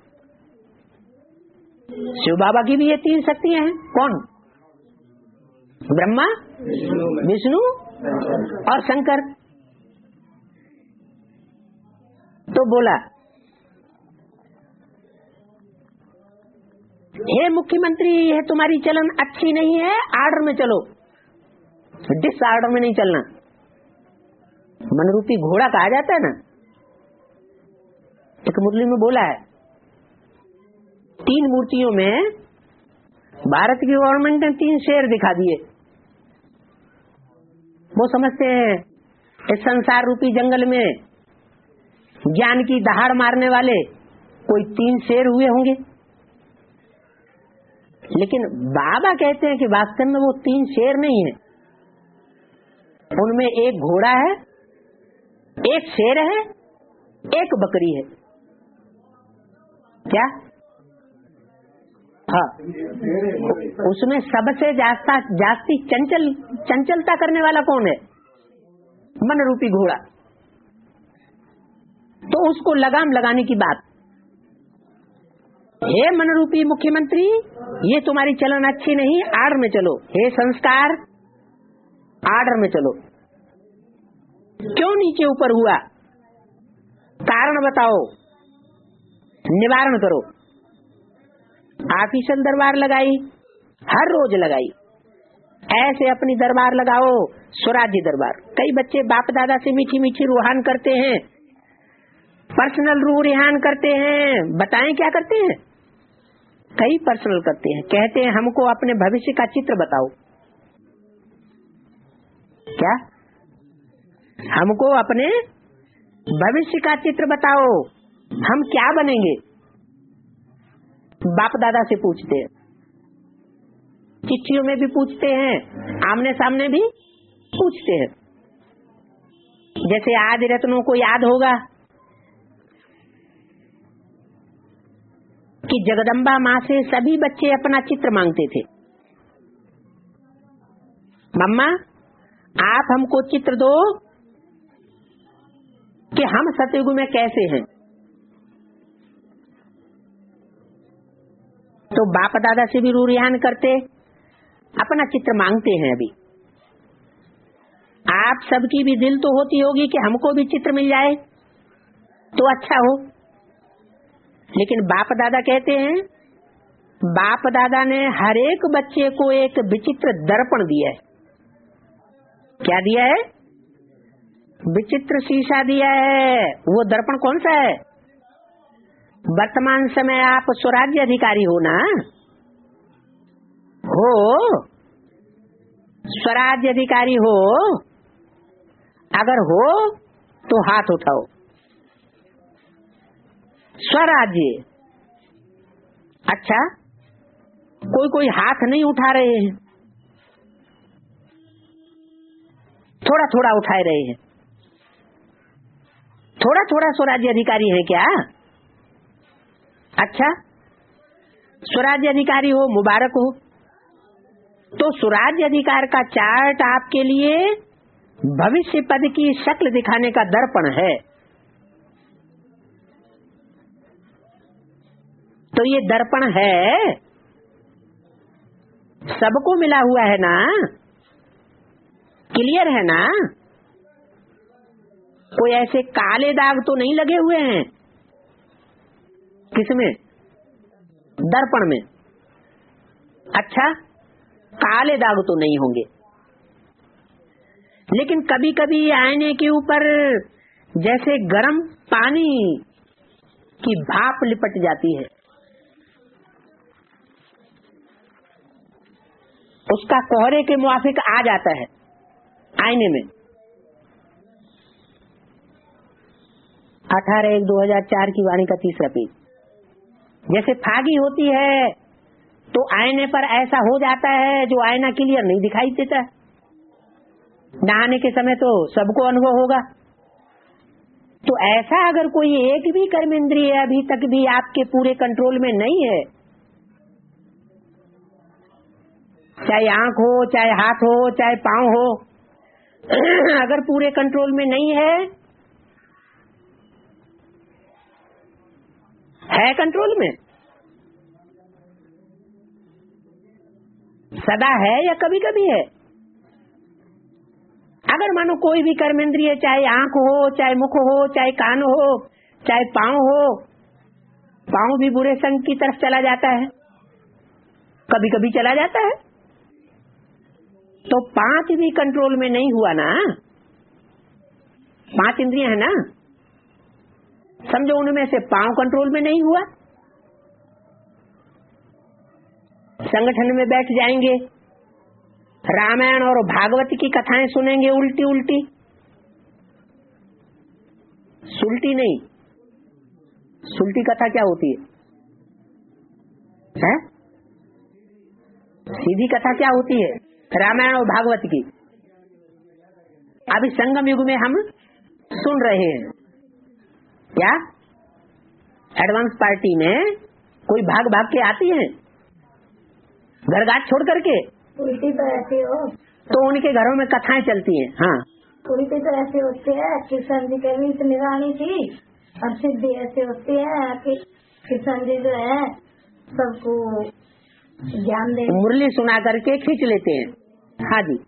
शिव बाबा की भी ये तीन शक्तियां हैं। कौन? ब्रह्मा, विष्णु और शंकर। तो बोला, हे मुख्यमंत्री, यह तुम्हारी चलन अच्छी नहीं है, आर्डर में चलो। डिस आर्डर में नहीं चलना। मनरूपी घोड़ा कहा जाता है ना, एक मुरली में बोला है, तीन मूर्तियों में भारत की गवर्नमेंट ने तीन शेर दिखा दिए। वो समझते हैं इस संसार रूपी जंगल में ज्ञान की दहाड़ मारने वाले कोई तीन शेर हुए होंगे, लेकिन बाबा कहते हैं कि वास्तव में वो तीन शेर नहीं है, उनमें एक घोड़ा है, एक शेर है, एक बकरी है। क्या? हाँ, उसमें सबसे ज्यादा जास्ती चंचल चंचलता करने वाला कौन है? मन रूपी घोड़ा। तो उसको लगाम लगाने की बात, हे मन रूपी मुख्यमंत्री, ये तुम्हारी चलन अच्छी नहीं, आर्डर में चलो। हे संस्कार, आर्डर में चलो। क्यों नीचे ऊपर हुआ? कारण बताओ, निवारण करो। ऑफिशियल दरबार लगाई, हर रोज लगाई। ऐसे अपनी दरबार लगाओ, स्वराज्य दरबार। कई बच्चे बाप दादा से मीठी मीठी रूहान करते हैं, पर्सनल रू रिहान करते हैं। बताएं क्या करते हैं? कई पर्सनल करते हैं। कहते हैं हमको अपने भविष्य का चित्र बताओ। क्या? हमको अपने भविष्य का चित्र बताओ, हम क्या बनेंगे? बाप दादा से पूछते हैं, चिट्ठियों में भी पूछते हैं, आमने सामने भी पूछते हैं। जैसे आदि रत्नों को याद होगा कि जगदम्बा माँ से सभी बच्चे अपना चित्र मांगते थे। मम्मा, आप हमको चित्र दो कि हम सतयुग में कैसे हैं। तो बाप दादा से भी रूरियान करते, अपना चित्र मांगते हैं। अभी आप सबकी भी दिल तो होती होगी कि हमको भी चित्र मिल जाए तो अच्छा हो, लेकिन बाप दादा कहते हैं, बाप दादा ने हर एक बच्चे को एक विचित्र दर्पण दिया है। क्या दिया है? विचित्र शीशा दिया है। वो दर्पण कौन सा है? वर्तमान समय आप स्वराज्य अधिकारी हो ना? हो, स्वराज्य अधिकारी हो? अगर हो तो हाथ उठाओ। स्वराज्य, अच्छा, कोई कोई हाथ नहीं उठा रहे हैं, थोड़ा थोड़ा उठाए रहे हैं। थोड़ा थोड़ा स्वराज्य अधिकारी है क्या? अच्छा, स्वराज्य अधिकारी हो, मुबारक हो। तो स्वराज्य अधिकार का चार्ट आपके लिए भविष्य पद की शक्ल दिखाने का दर्पण है। तो ये दर्पण है, सबको मिला हुआ है ना? क्लियर है ना? कोई ऐसे काले दाग तो नहीं लगे हुए हैं? किसमें? दर्पण में। अच्छा, काले दाग तो नहीं होंगे, लेकिन कभी कभी आईने के ऊपर जैसे गर्म पानी की भाप लिपट जाती है, उसका कोहरे के मुआफिक आ जाता है आईने में। अठारह एक दो हजार चार की वाणी का तीसरा पेज। जैसे फागी होती है तो आईने पर ऐसा हो जाता है जो आईना क्लियर नहीं दिखाई देता। नहाने के समय तो सबको अनुभव होगा। तो ऐसा अगर कोई एक भी कर्मेंद्रिय अभी तक भी आपके पूरे कंट्रोल में नहीं है, चाहे आंख हो, चाहे हाथ हो, चाहे पांव हो, अगर पूरे कंट्रोल में नहीं है, है कंट्रोल में? सदा है या कभी कभी है? अगर मानो कोई भी कर्मेंद्रिय, चाहे आंख हो, चाहे मुख हो, चाहे कान हो, चाहे पांव हो, पांव भी बुरे संग की तरफ चला जाता है, कभी कभी चला जाता है। तो पांच भी कंट्रोल में नहीं हुआ ना? पांच इंद्रियां है ना? समझो उनमें से पांव कंट्रोल में नहीं हुआ, संगठन में बैठ जाएंगे, रामायण और भागवत की कथाएं सुनेंगे उल्टी उल्टी, सुल्टी नहीं, सुल्टी कथा क्या होती है, है? सीधी कथा क्या होती है? रामायण और भागवत की। अभी संगम युग में हम सुन रहे हैं क्या? एडवांस पार्टी में कोई भाग भाग के आती है घर घाट छोड़ करके, उल्टी तो ऐसे हो तो उनके घरों में कथाएं चलती हैं। हाँ, उल्टी तो ऐसे होती है, किशन जी के भी इतनी रानी थी और सिद्धि ऐसे होती है कि किशन जी जो है सबको ज्ञान दे, मुरली सुना करके खींच लेते हैं। हाँ जी,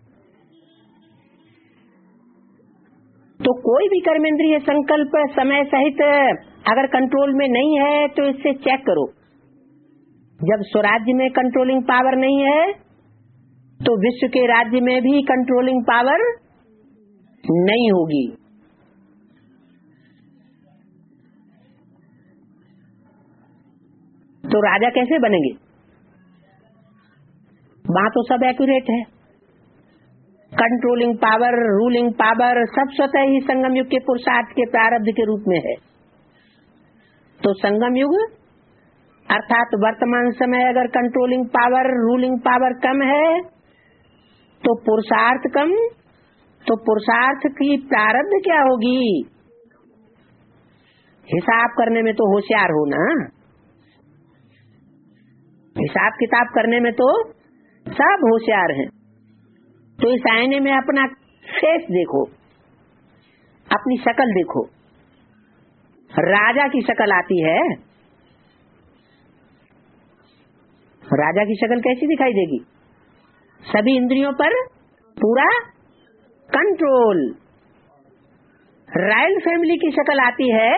तो कोई भी कर्मेंद्रिय संकल्प समय सहित अगर कंट्रोल में नहीं है तो इससे चेक करो। जब स्वराज्य में कंट्रोलिंग पावर नहीं है तो विश्व के राज्य में भी कंट्रोलिंग पावर नहीं होगी। तो राजा कैसे बनेंगे? वहां तो सब एक्यूरेट है, कंट्रोलिंग पावर, रूलिंग पावर सब स्वतः ही संगम युग के पुरुषार्थ के प्रारब्ध के रूप में है। तो संगम युग अर्थात वर्तमान समय अगर कंट्रोलिंग पावर, रूलिंग पावर कम है तो पुरुषार्थ कम, तो पुरुषार्थ की प्रारब्ध क्या होगी? हिसाब करने में तो होशियार हो ना, हिसाब किताब करने में तो सब होशियार हैं। तो इस आईने में अपना फेस देखो, अपनी शक्ल देखो। राजा की शक्ल आती है, राजा की शक्ल कैसी दिखाई देगी? सभी इंद्रियों पर पूरा कंट्रोल। रॉयल फैमिली की शक्ल आती है,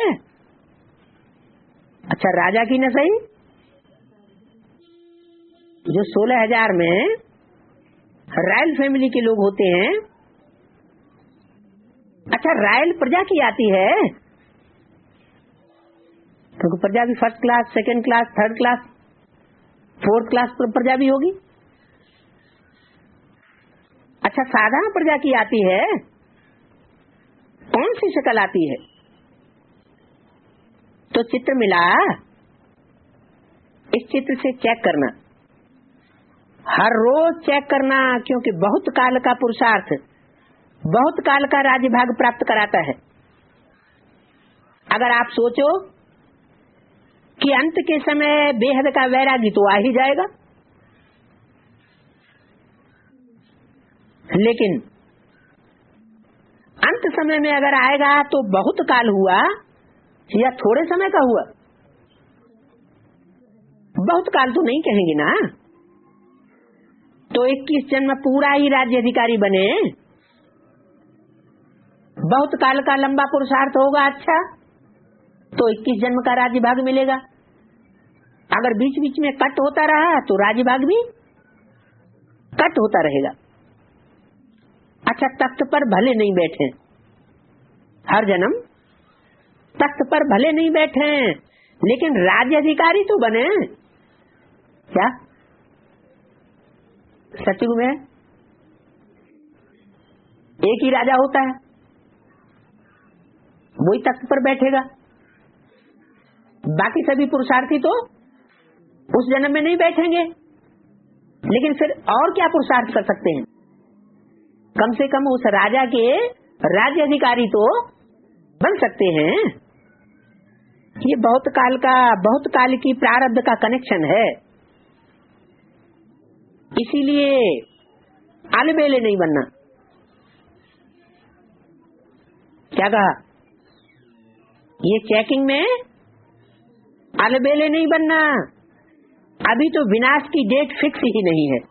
अच्छा राजा की न सही, जो सोलह हजार में रॉयल फैमिली के लोग होते हैं, अच्छा रॉयल प्रजा की आती है, क्योंकि तो प्रजा भी first class, second class, third class, fourth class प्रजा भी होगी। अच्छा साधारण प्रजा की आती है, कौन सी शक्ल आती है? तो चित्र मिला, इस चित्र से चेक करना, हर रोज चेक करना, क्योंकि बहुत काल का पुरुषार्थ बहुत काल का राज्य भाग प्राप्त कराता है। अगर आप सोचो कि अंत के समय बेहद का वैरागी तो आ ही जाएगा, लेकिन अंत समय में अगर आएगा तो बहुत काल हुआ या थोड़े समय का हुआ? बहुत काल तो नहीं कहेंगे ना। तो इक्कीस जन्म पूरा ही राज्य अधिकारी बने, बहुत काल का लंबा पुरुषार्थ होगा, अच्छा तो इक्कीस जन्म का राज्य भाग मिलेगा। अगर बीच बीच में कट होता रहा तो राज्य भाग भी कट होता रहेगा। अच्छा तख्त पर भले नहीं बैठे, हर जन्म तख्त पर भले नहीं बैठे, लेकिन राज्य अधिकारी तो बने। क्या सतयुग में एक ही राजा होता है, वही तख्त पर बैठेगा, बाकी सभी पुरुषार्थी तो उस जन्म में नहीं बैठेंगे। लेकिन फिर और क्या पुरुषार्थ कर सकते हैं? कम से कम उस राजा के राज्य अधिकारी तो बन सकते हैं। ये बहुत काल का बहुत काल की प्रारब्ध का कनेक्शन है, इसीलिए आलबेले नहीं बनना। क्या कहा? ये चेकिंग में आलबेले नहीं बनना। अभी तो विनाश की डेट फिक्स ही नहीं है।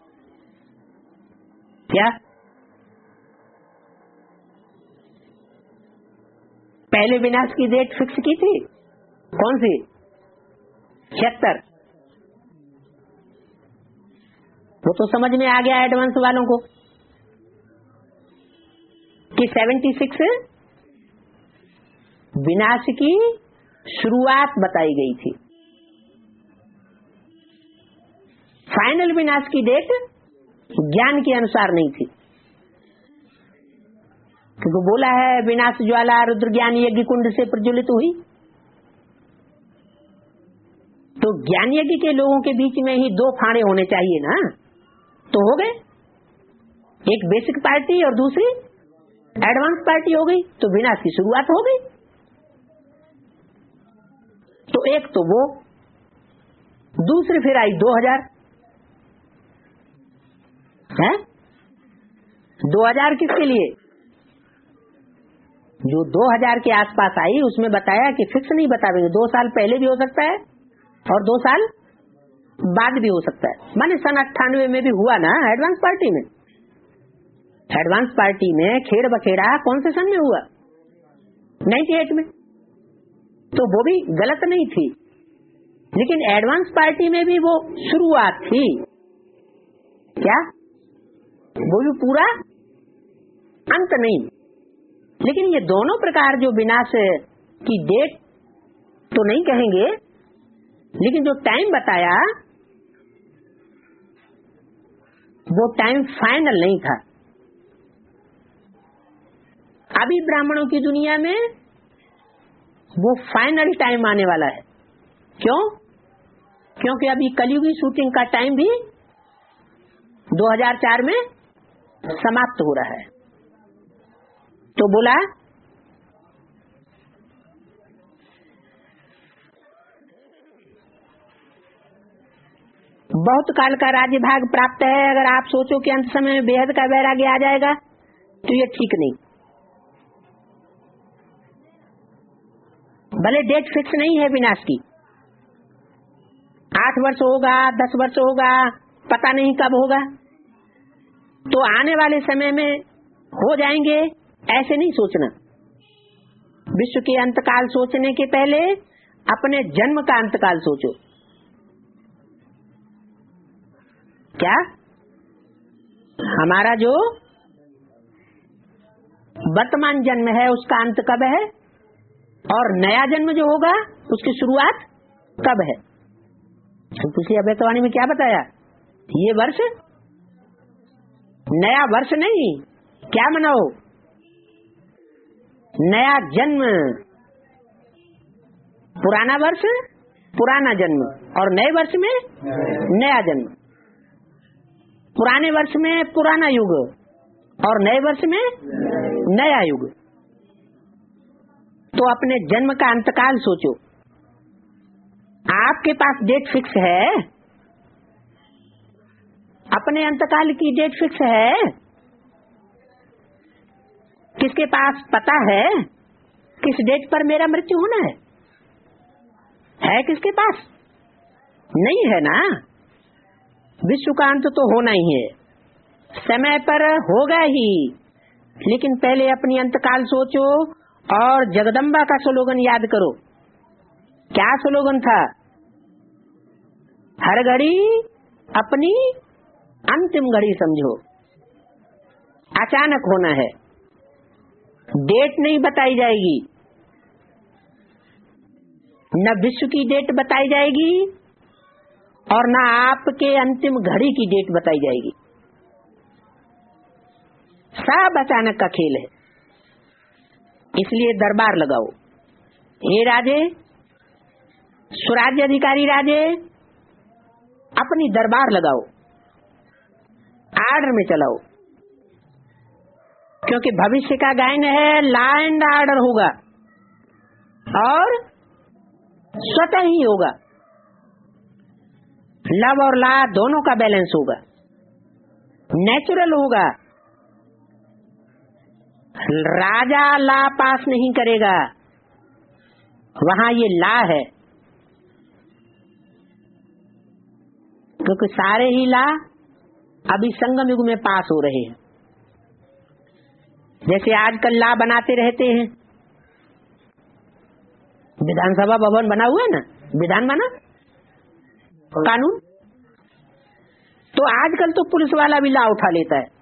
क्या पहले विनाश की डेट फिक्स की थी? कौन सी? छिहत्तर। वो तो समझ में आ गया एडवांस वालों को कि छिहत्तर विनाश की शुरुआत बताई गई थी। फाइनल विनाश की डेट ज्ञान के अनुसार नहीं थी, क्योंकि बोला है विनाश ज्वाला रुद्र ज्ञान यज्ञ कुंड से प्रज्वलित हुई। तो ज्ञान यज्ञ के लोगों के बीच में ही दो फाड़े होने चाहिए ना, तो हो गए, एक बेसिक पार्टी और दूसरी एडवांस पार्टी हो गई, तो विनाश की शुरुआत हो गई। तो एक तो वो, दूसरी फिर आई दो हजार है। दो हजार किसके लिए? जो दो हजार के आसपास आई उसमें बताया कि फिक्स नहीं बता देंगे, दो साल पहले भी हो सकता है और दो साल बाद भी हो सकता है। माने सन अट्ठानवे में भी हुआ ना एडवांस पार्टी में। एडवांस पार्टी में खेड़ बखेड़ा कौन से सन में हुआ? अट्ठानवे में। तो वो भी गलत नहीं थी, लेकिन एडवांस पार्टी में भी वो शुरुआत थी क्या? वो भी पूरा अंत नहीं। लेकिन ये दोनों प्रकार जो विनाश की डेट तो नहीं कहेंगे, लेकिन जो टाइम बताया वो टाइम फाइनल नहीं था। अभी ब्राह्मणों की दुनिया में वो फाइनल टाइम आने वाला है। क्यों? क्योंकि अभी कलयुगी शूटिंग का टाइम भी दो हजार चार में समाप्त हो रहा है। तो बोला बहुत काल का राज्य भाग प्राप्त है। अगर आप सोचो कि अंत समय में बेहद का वैराग्य आ जाएगा तो ये ठीक नहीं। भले डेट फिक्स नहीं है विनाश की, आठ वर्ष होगा, दस वर्ष होगा, पता नहीं कब होगा, तो आने वाले समय में हो जाएंगे ऐसे नहीं सोचना। विश्व के अंतकाल सोचने के पहले अपने जन्म का अंतकाल सोचो। क्या हमारा जो वर्तमान जन्म है उसका अंत कब है और नया जन्म जो होगा उसकी शुरुआत कब है? पिछली अभ्यतवाणी में क्या बताया? ये वर्ष नया वर्ष नहीं, क्या मनाओ? नया जन्म। पुराना वर्ष पुराना जन्म और नए वर्ष में नया जन्म। पुराने वर्ष में पुराना युग और नए वर्ष में नया युग। तो अपने जन्म का अंतकाल सोचो। आपके पास डेट फिक्स है? अपने अंतकाल की डेट फिक्स है? किसके पास पता है किस डेट पर मेरा मृत्यु होना है? है किसके पास? नहीं है ना। विश्व का अंत तो होना ही है, समय पर होगा ही, लेकिन पहले अपनी अंतकाल सोचो और जगदम्बा का स्लोगन याद करो। क्या स्लोगन था? हर घड़ी अपनी अंतिम घड़ी समझो। अचानक होना है, डेट नहीं बताई जाएगी, न विश्व की डेट बताई जाएगी और न आपके अंतिम घड़ी की डेट बताई जाएगी। सब अचानक का खेल है। इसलिए दरबार लगाओ। हे राजे, स्वराज्य अधिकारी राजे, अपनी दरबार लगाओ, आर्डर में चलाओ, क्योंकि भविष्य का गायन है लॉ एंड ऑर्डर होगा और स्वतः ही होगा। लव और ला दोनों का बैलेंस होगा, नेचुरल होगा। राजा ला पास नहीं करेगा, वहां ये ला है, क्योंकि सारे ही ला अभी संगम युग में पास हो रहे हैं। जैसे आजकल ला बनाते रहते हैं, विधानसभा भवन बना हुआ है ना, विधान बना कानून, तो आजकल तो पुलिस वाला भी ला उठा लेता है।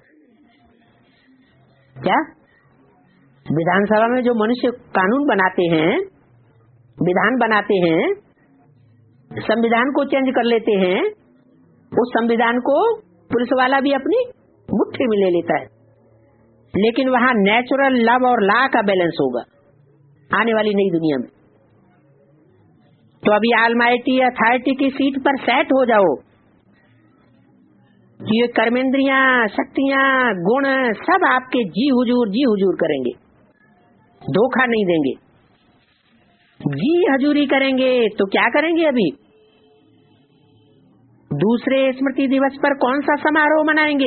क्या विधानसभा में जो मनुष्य कानून बनाते हैं, विधान बनाते हैं, संविधान को चेंज कर लेते हैं, उस संविधान को पुलिस वाला भी अपनी मुट्ठी में ले लेता है, लेकिन वहां नेचुरल लव और लॉ का बैलेंस होगा आने वाली नई दुनिया में। तो अभी ऑलमाइटी अथॉरिटी की सीट पर सेट हो जाओ कि ये कर्मेंद्रियां, शक्तियां, गुण सब आपके जी हुजूर जी हुजूर करेंगे, धोखा नहीं देंगे। जी हजूरी करेंगे तो क्या करेंगे? अभी दूसरे स्मृति दिवस पर कौन सा समारोह मनाएंगे?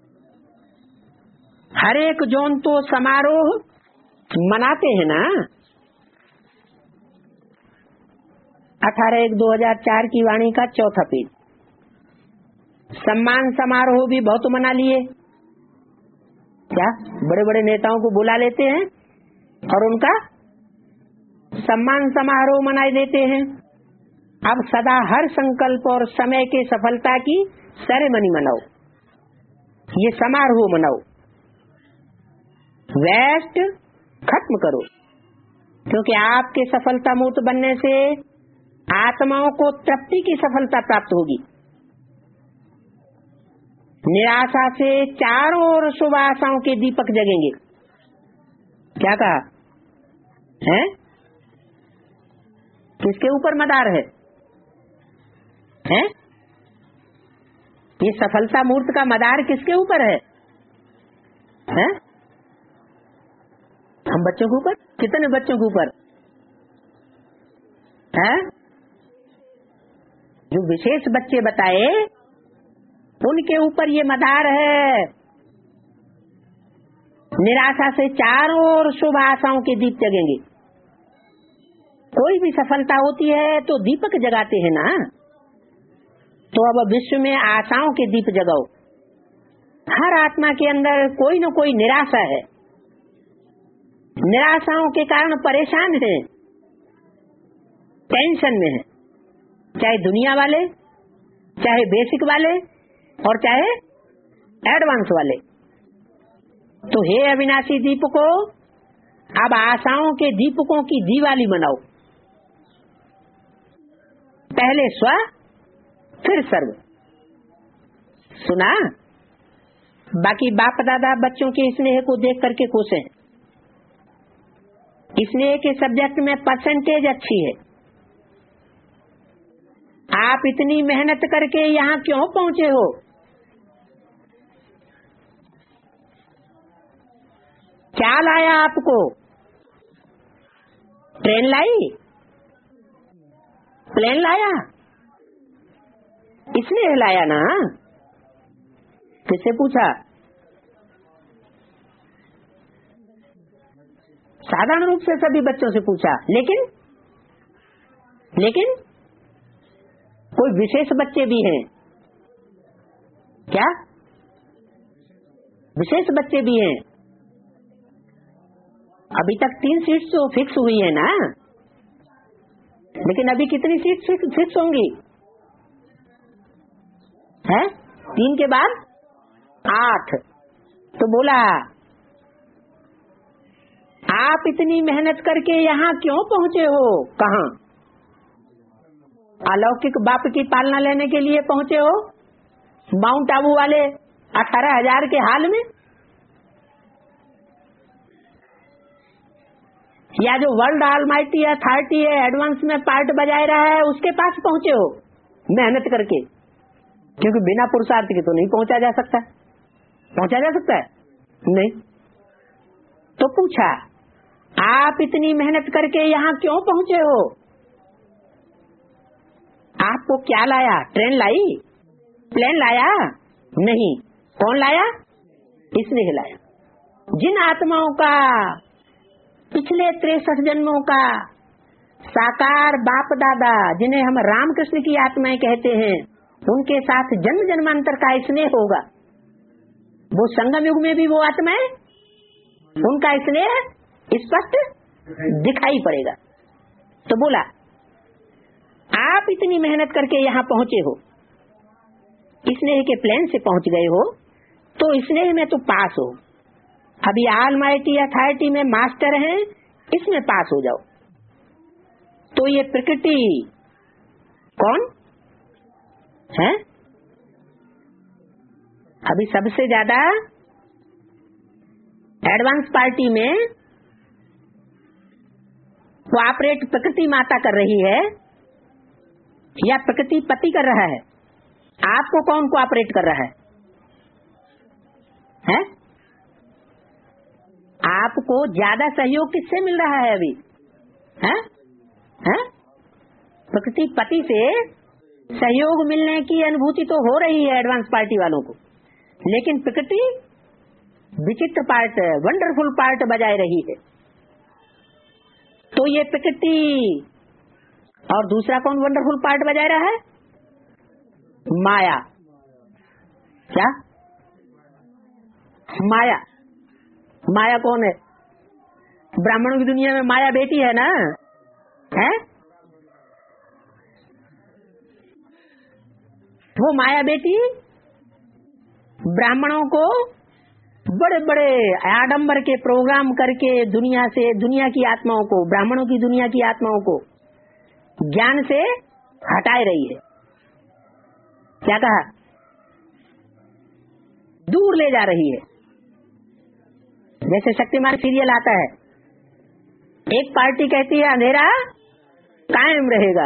हर एक जोन तो समारोह मनाते हैं ना। अठारह एक दो हजार चार की वाणी का चौथा पेज। सम्मान समारोह भी बहुत मना लिए। क्या बड़े बड़े नेताओं को बुला लेते हैं और उनका सम्मान समारोह मनाए देते हैं। अब सदा हर संकल्प और समय के सफलता की सेरेमनी मनाओ, ये समारोह मनाओ। वेस्ट खत्म करो, क्योंकि आपके सफलता मूर्त बनने से आत्माओं को तृप्ति की सफलता प्राप्त होगी। निराशा से चारों ओर शुभ आशाओं के दीपक जगेंगे। क्या कहा है? किसके ऊपर मदार है? हैं? ये सफलता मूर्त का मदार किसके ऊपर है? हैं? हम बच्चों के ऊपर? कितने बच्चों के ऊपर है? जो विशेष बच्चे बताए उनके ऊपर ये मदार है। निराशा से चारों ओर शुभ आशाओं के दीप जगेंगे। कोई भी सफलता होती है तो दीपक जगाते हैं ना। तो अब विश्व में आशाओं के दीप जगाओ। हर आत्मा के अंदर कोई न कोई निराशा है, निराशाओं के कारण परेशान है, टेंशन में है, चाहे दुनिया वाले, चाहे बेसिक वाले और चाहे एडवांस वाले। तो हे अविनाशी दीपको, अब आशाओं के दीपकों की दिवाली मनाओ। पहले स्व फिर सर्व। सुना? बाकी बाप दादा बच्चों के स्नेह को देख करके खुश हैं। स्नेह के सब्जेक्ट में परसेंटेज अच्छी है। आप इतनी मेहनत करके यहाँ क्यों पहुंचे हो? क्या लाया आपको? ट्रेन लाई? प्लेन लाया? इसने लाया ना? किससे पूछा? साधारण रूप से सभी बच्चों से पूछा। लेकिन लेकिन कोई विशेष बच्चे भी हैं क्या? विशेष बच्चे भी हैं। अभी तक तीन सीट्स तो फिक्स हुई है ना, लेकिन अभी कितनी सीट फिक्स होंगी? है तीन के बाद आठ। तो बोला आप इतनी मेहनत करके यहाँ क्यों पहुँचे हो? कहाँ? अलौकिक बाप की पालना लेने के लिए पहुँचे हो? माउंट आबू वाले अठारह हजार के हाल में, या जो वर्ल्ड ऑलमाइटी अथॉरिटी है एडवांस में पार्ट बजाए रहा है उसके पास पहुँचे हो मेहनत करके? क्योंकि बिना पुरुषार्थ के तो नहीं पहुँचा जा सकता। पहुँचा जा सकता है? नहीं। तो पूछा आप इतनी मेहनत करके यहाँ क्यों पहुँचे हो? आपको क्या लाया? ट्रेन लाई? प्लेन लाया? नहीं। कौन लाया? इसने लाया। जिन आत्माओं का पिछले तिरसठ जन्मों का साकार बाप दादा, जिन्हें हम रामकृष्ण की आत्माएं कहते हैं, उनके साथ जन्म जन्मांतर का स्नेह होगा, वो संगम युग में भी वो आत्माएं, उनका स्नेह स्पष्ट दिखाई पड़ेगा। तो बोला आप इतनी मेहनत करके यहाँ पहुँचे हो, स्नेह के प्लेन से पहुँच गए हो, तो स्नेह में तो पास हो। अभी ऑलमाइटी अथॉरिटी में मास्टर हैं, इसमें पास हो जाओ। तो ये प्रकृति कौन है? अभी सबसे ज्यादा एडवांस पार्टी में कोऑपरेट प्रकृति माता कर रही है या प्रकृति पति कर रहा है? आपको कौन कोऑपरेट कर रहा है? हैं? आपको ज्यादा सहयोग किससे मिल रहा है अभी? हैं? हैं? प्रकृति पति से सहयोग मिलने की अनुभूति तो हो रही है एडवांस पार्टी वालों को, लेकिन प्रकृति विचित्र पार्ट, वंडरफुल पार्ट बजाए रही है। तो ये प्रकृति और दूसरा कौन वंडरफुल पार्ट बजा रहा है? माया। क्या? माया। माया कौन है? ब्राह्मणों की दुनिया में माया बेटी है ना, है? वो माया बेटी ब्राह्मणों को बड़े बड़े आडंबर के प्रोग्राम करके दुनिया से, दुनिया की आत्माओं को, ब्राह्मणों की दुनिया की आत्माओं को ज्ञान से हटाए रही है। क्या कहा? दूर ले जा रही है। जैसे शक्तिमान सीरियल आता है, एक पार्टी कहती है अंधेरा कायम रहेगा,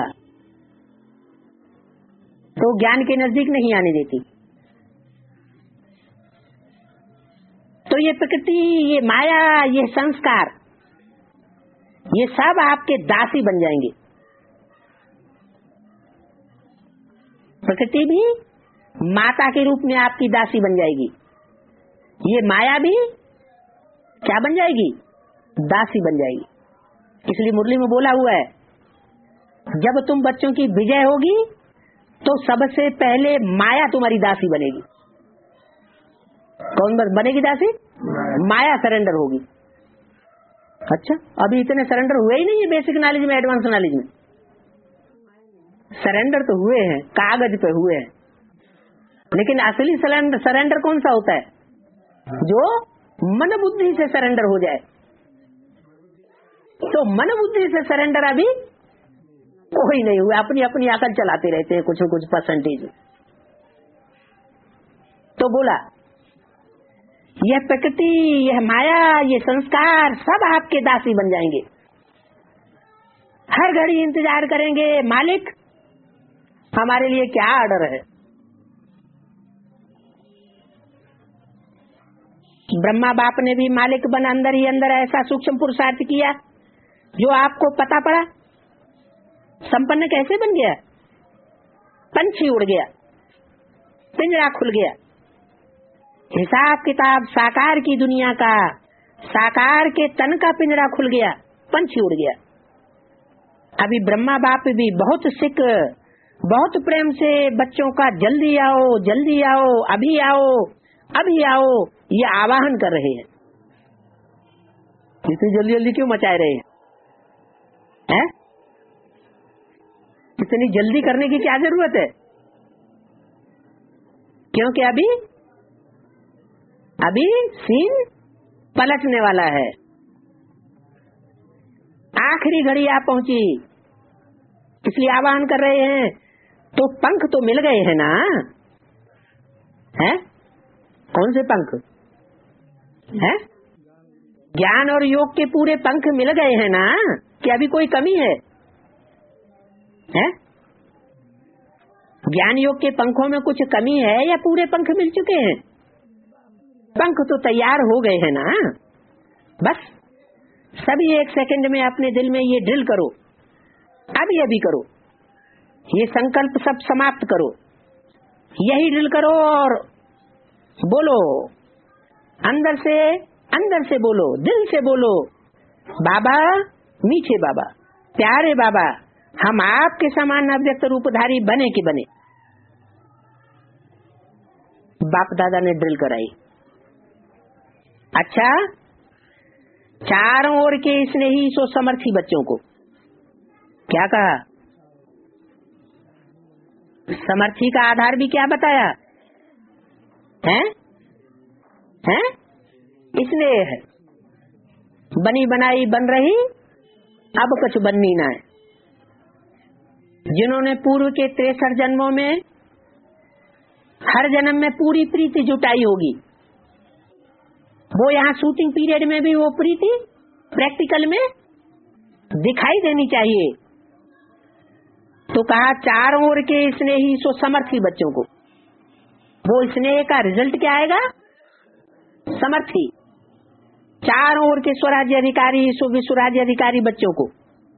तो ज्ञान के नजदीक नहीं आने देती। तो ये प्रकृति, ये माया, ये संस्कार, ये सब आपके दासी बन जाएंगे। प्रकृति भी माता के रूप में आपकी दासी बन जाएगी, ये माया भी क्या बन जाएगी? दासी बन जाएगी। इसलिए मुरली में बोला हुआ है, जब तुम बच्चों की विजय होगी तो सबसे पहले माया तुम्हारी दासी बनेगी। कौन बनेगी दासी? माया सरेंडर होगी। अच्छा, अभी इतने सरेंडर हुए ही नहीं है बेसिक नॉलेज में, एडवांस नॉलेज में। सरेंडर तो हुए हैं, कागज पे हुए हैं, लेकिन असली सरेंडर सरेंडर कौन सा होता है? जो मन बुद्धि से सरेंडर हो जाए। तो मन बुद्धि से सरेंडर अभी कोई नहीं हुआ, अपनी अपनी अकल चलाते रहते हैं कुछ कुछ परसेंटेज। तो बोला यह प्रकृति, यह माया, ये संस्कार सब आपके दासी बन जाएंगे। हर घड़ी इंतजार करेंगे, मालिक हमारे लिए क्या ऑर्डर है। ब्रह्मा बाप ने भी मालिक बन अंदर ही अंदर ऐसा सूक्ष्म पुरुषार्थ किया जो आपको पता पड़ा। संपन्न कैसे बन गया? पंछी उड़ गया, पिंजरा खुल गया। हिसाब किताब साकार की दुनिया का, साकार के तन का पिंजरा खुल गया, पंछी उड़ गया। अभी ब्रह्मा बाप भी बहुत सिक, बहुत प्रेम से बच्चों का जल्दी आओ, जल्दी आओ, अभी आओ, अभी आओ, ये आवाहन कर रहे हैं। इतनी जल्दी जल्दी क्यों मचाए रहे हैं? हैं? इतनी जल्दी करने की क्या जरूरत है? क्योंकि अभी अभी सीन पलटने वाला है। आखिरी घड़ी आ पहुंची, इसलिए आह्वान कर रहे हैं। तो पंख तो मिल गए हैं ना? हैं? कौन से पंख हैं? ज्ञान और योग के पूरे पंख मिल गए हैं ना? क्या अभी कोई कमी है? हैं? ज्ञान योग के पंखों में कुछ कमी है या पूरे पंख मिल चुके हैं? पंख तो तैयार हो गए हैं ना? बस सभी एक सेकंड में अपने दिल में ये ड्रिल करो, अभी अभी करो, ये संकल्प सब समाप्त करो, यही ड्रिल करो और बोलो, अंदर से अंदर से बोलो, दिल से बोलो, बाबा, मीठे बाबा, प्यारे बाबा, हम आपके समान अव्यक्त रूपधारी बने कि बने। बाप दादा ने ड्रिल कराई। अच्छा, चारों ओर के स्नेही सो समर्थी बच्चों को क्या कहा? समर्थी का आधार भी क्या बताया? हैं? हैं? इसलिए है बनी बनाई बन रही, अब कुछ बननी ना है। जिन्होंने पूर्व के तिरसठ जन्मों में हर जन्म में पूरी प्रीति जुटाई होगी, वो यहाँ शूटिंग पीरियड में भी वो प्रीति प्रैक्टिकल में दिखाई देनी चाहिए। तो कहा चारों ओर के स्नेही सो समर्थी बच्चों को, वो स्नेह का रिजल्ट क्या आएगा? समर्थी। चारों ओर के स्वराज्य अधिकारी सो विश्वराज्य अधिकारी बच्चों को,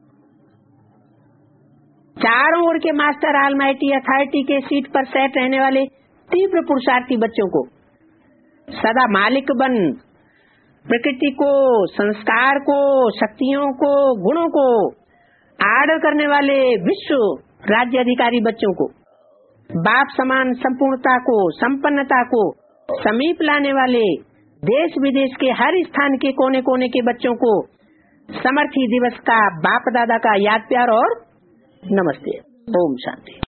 चारों ओर के मास्टर ऑलमाइटी अथॉरिटी के सीट पर सेट रहने वाले तीव्र पुरुषार्थी बच्चों को, सदा मालिक बन प्रकृति को, संस्कार को, शक्तियों को, गुणों को आर्डर करने वाले विश्व राज्य अधिकारी बच्चों को, बाप समान संपूर्णता को, संपन्नता को समीप लाने वाले देश विदेश के हर स्थान के कोने कोने के बच्चों को समर्थी दिवस का बाप दादा का याद प्यार और नमस्ते। ओम शांति।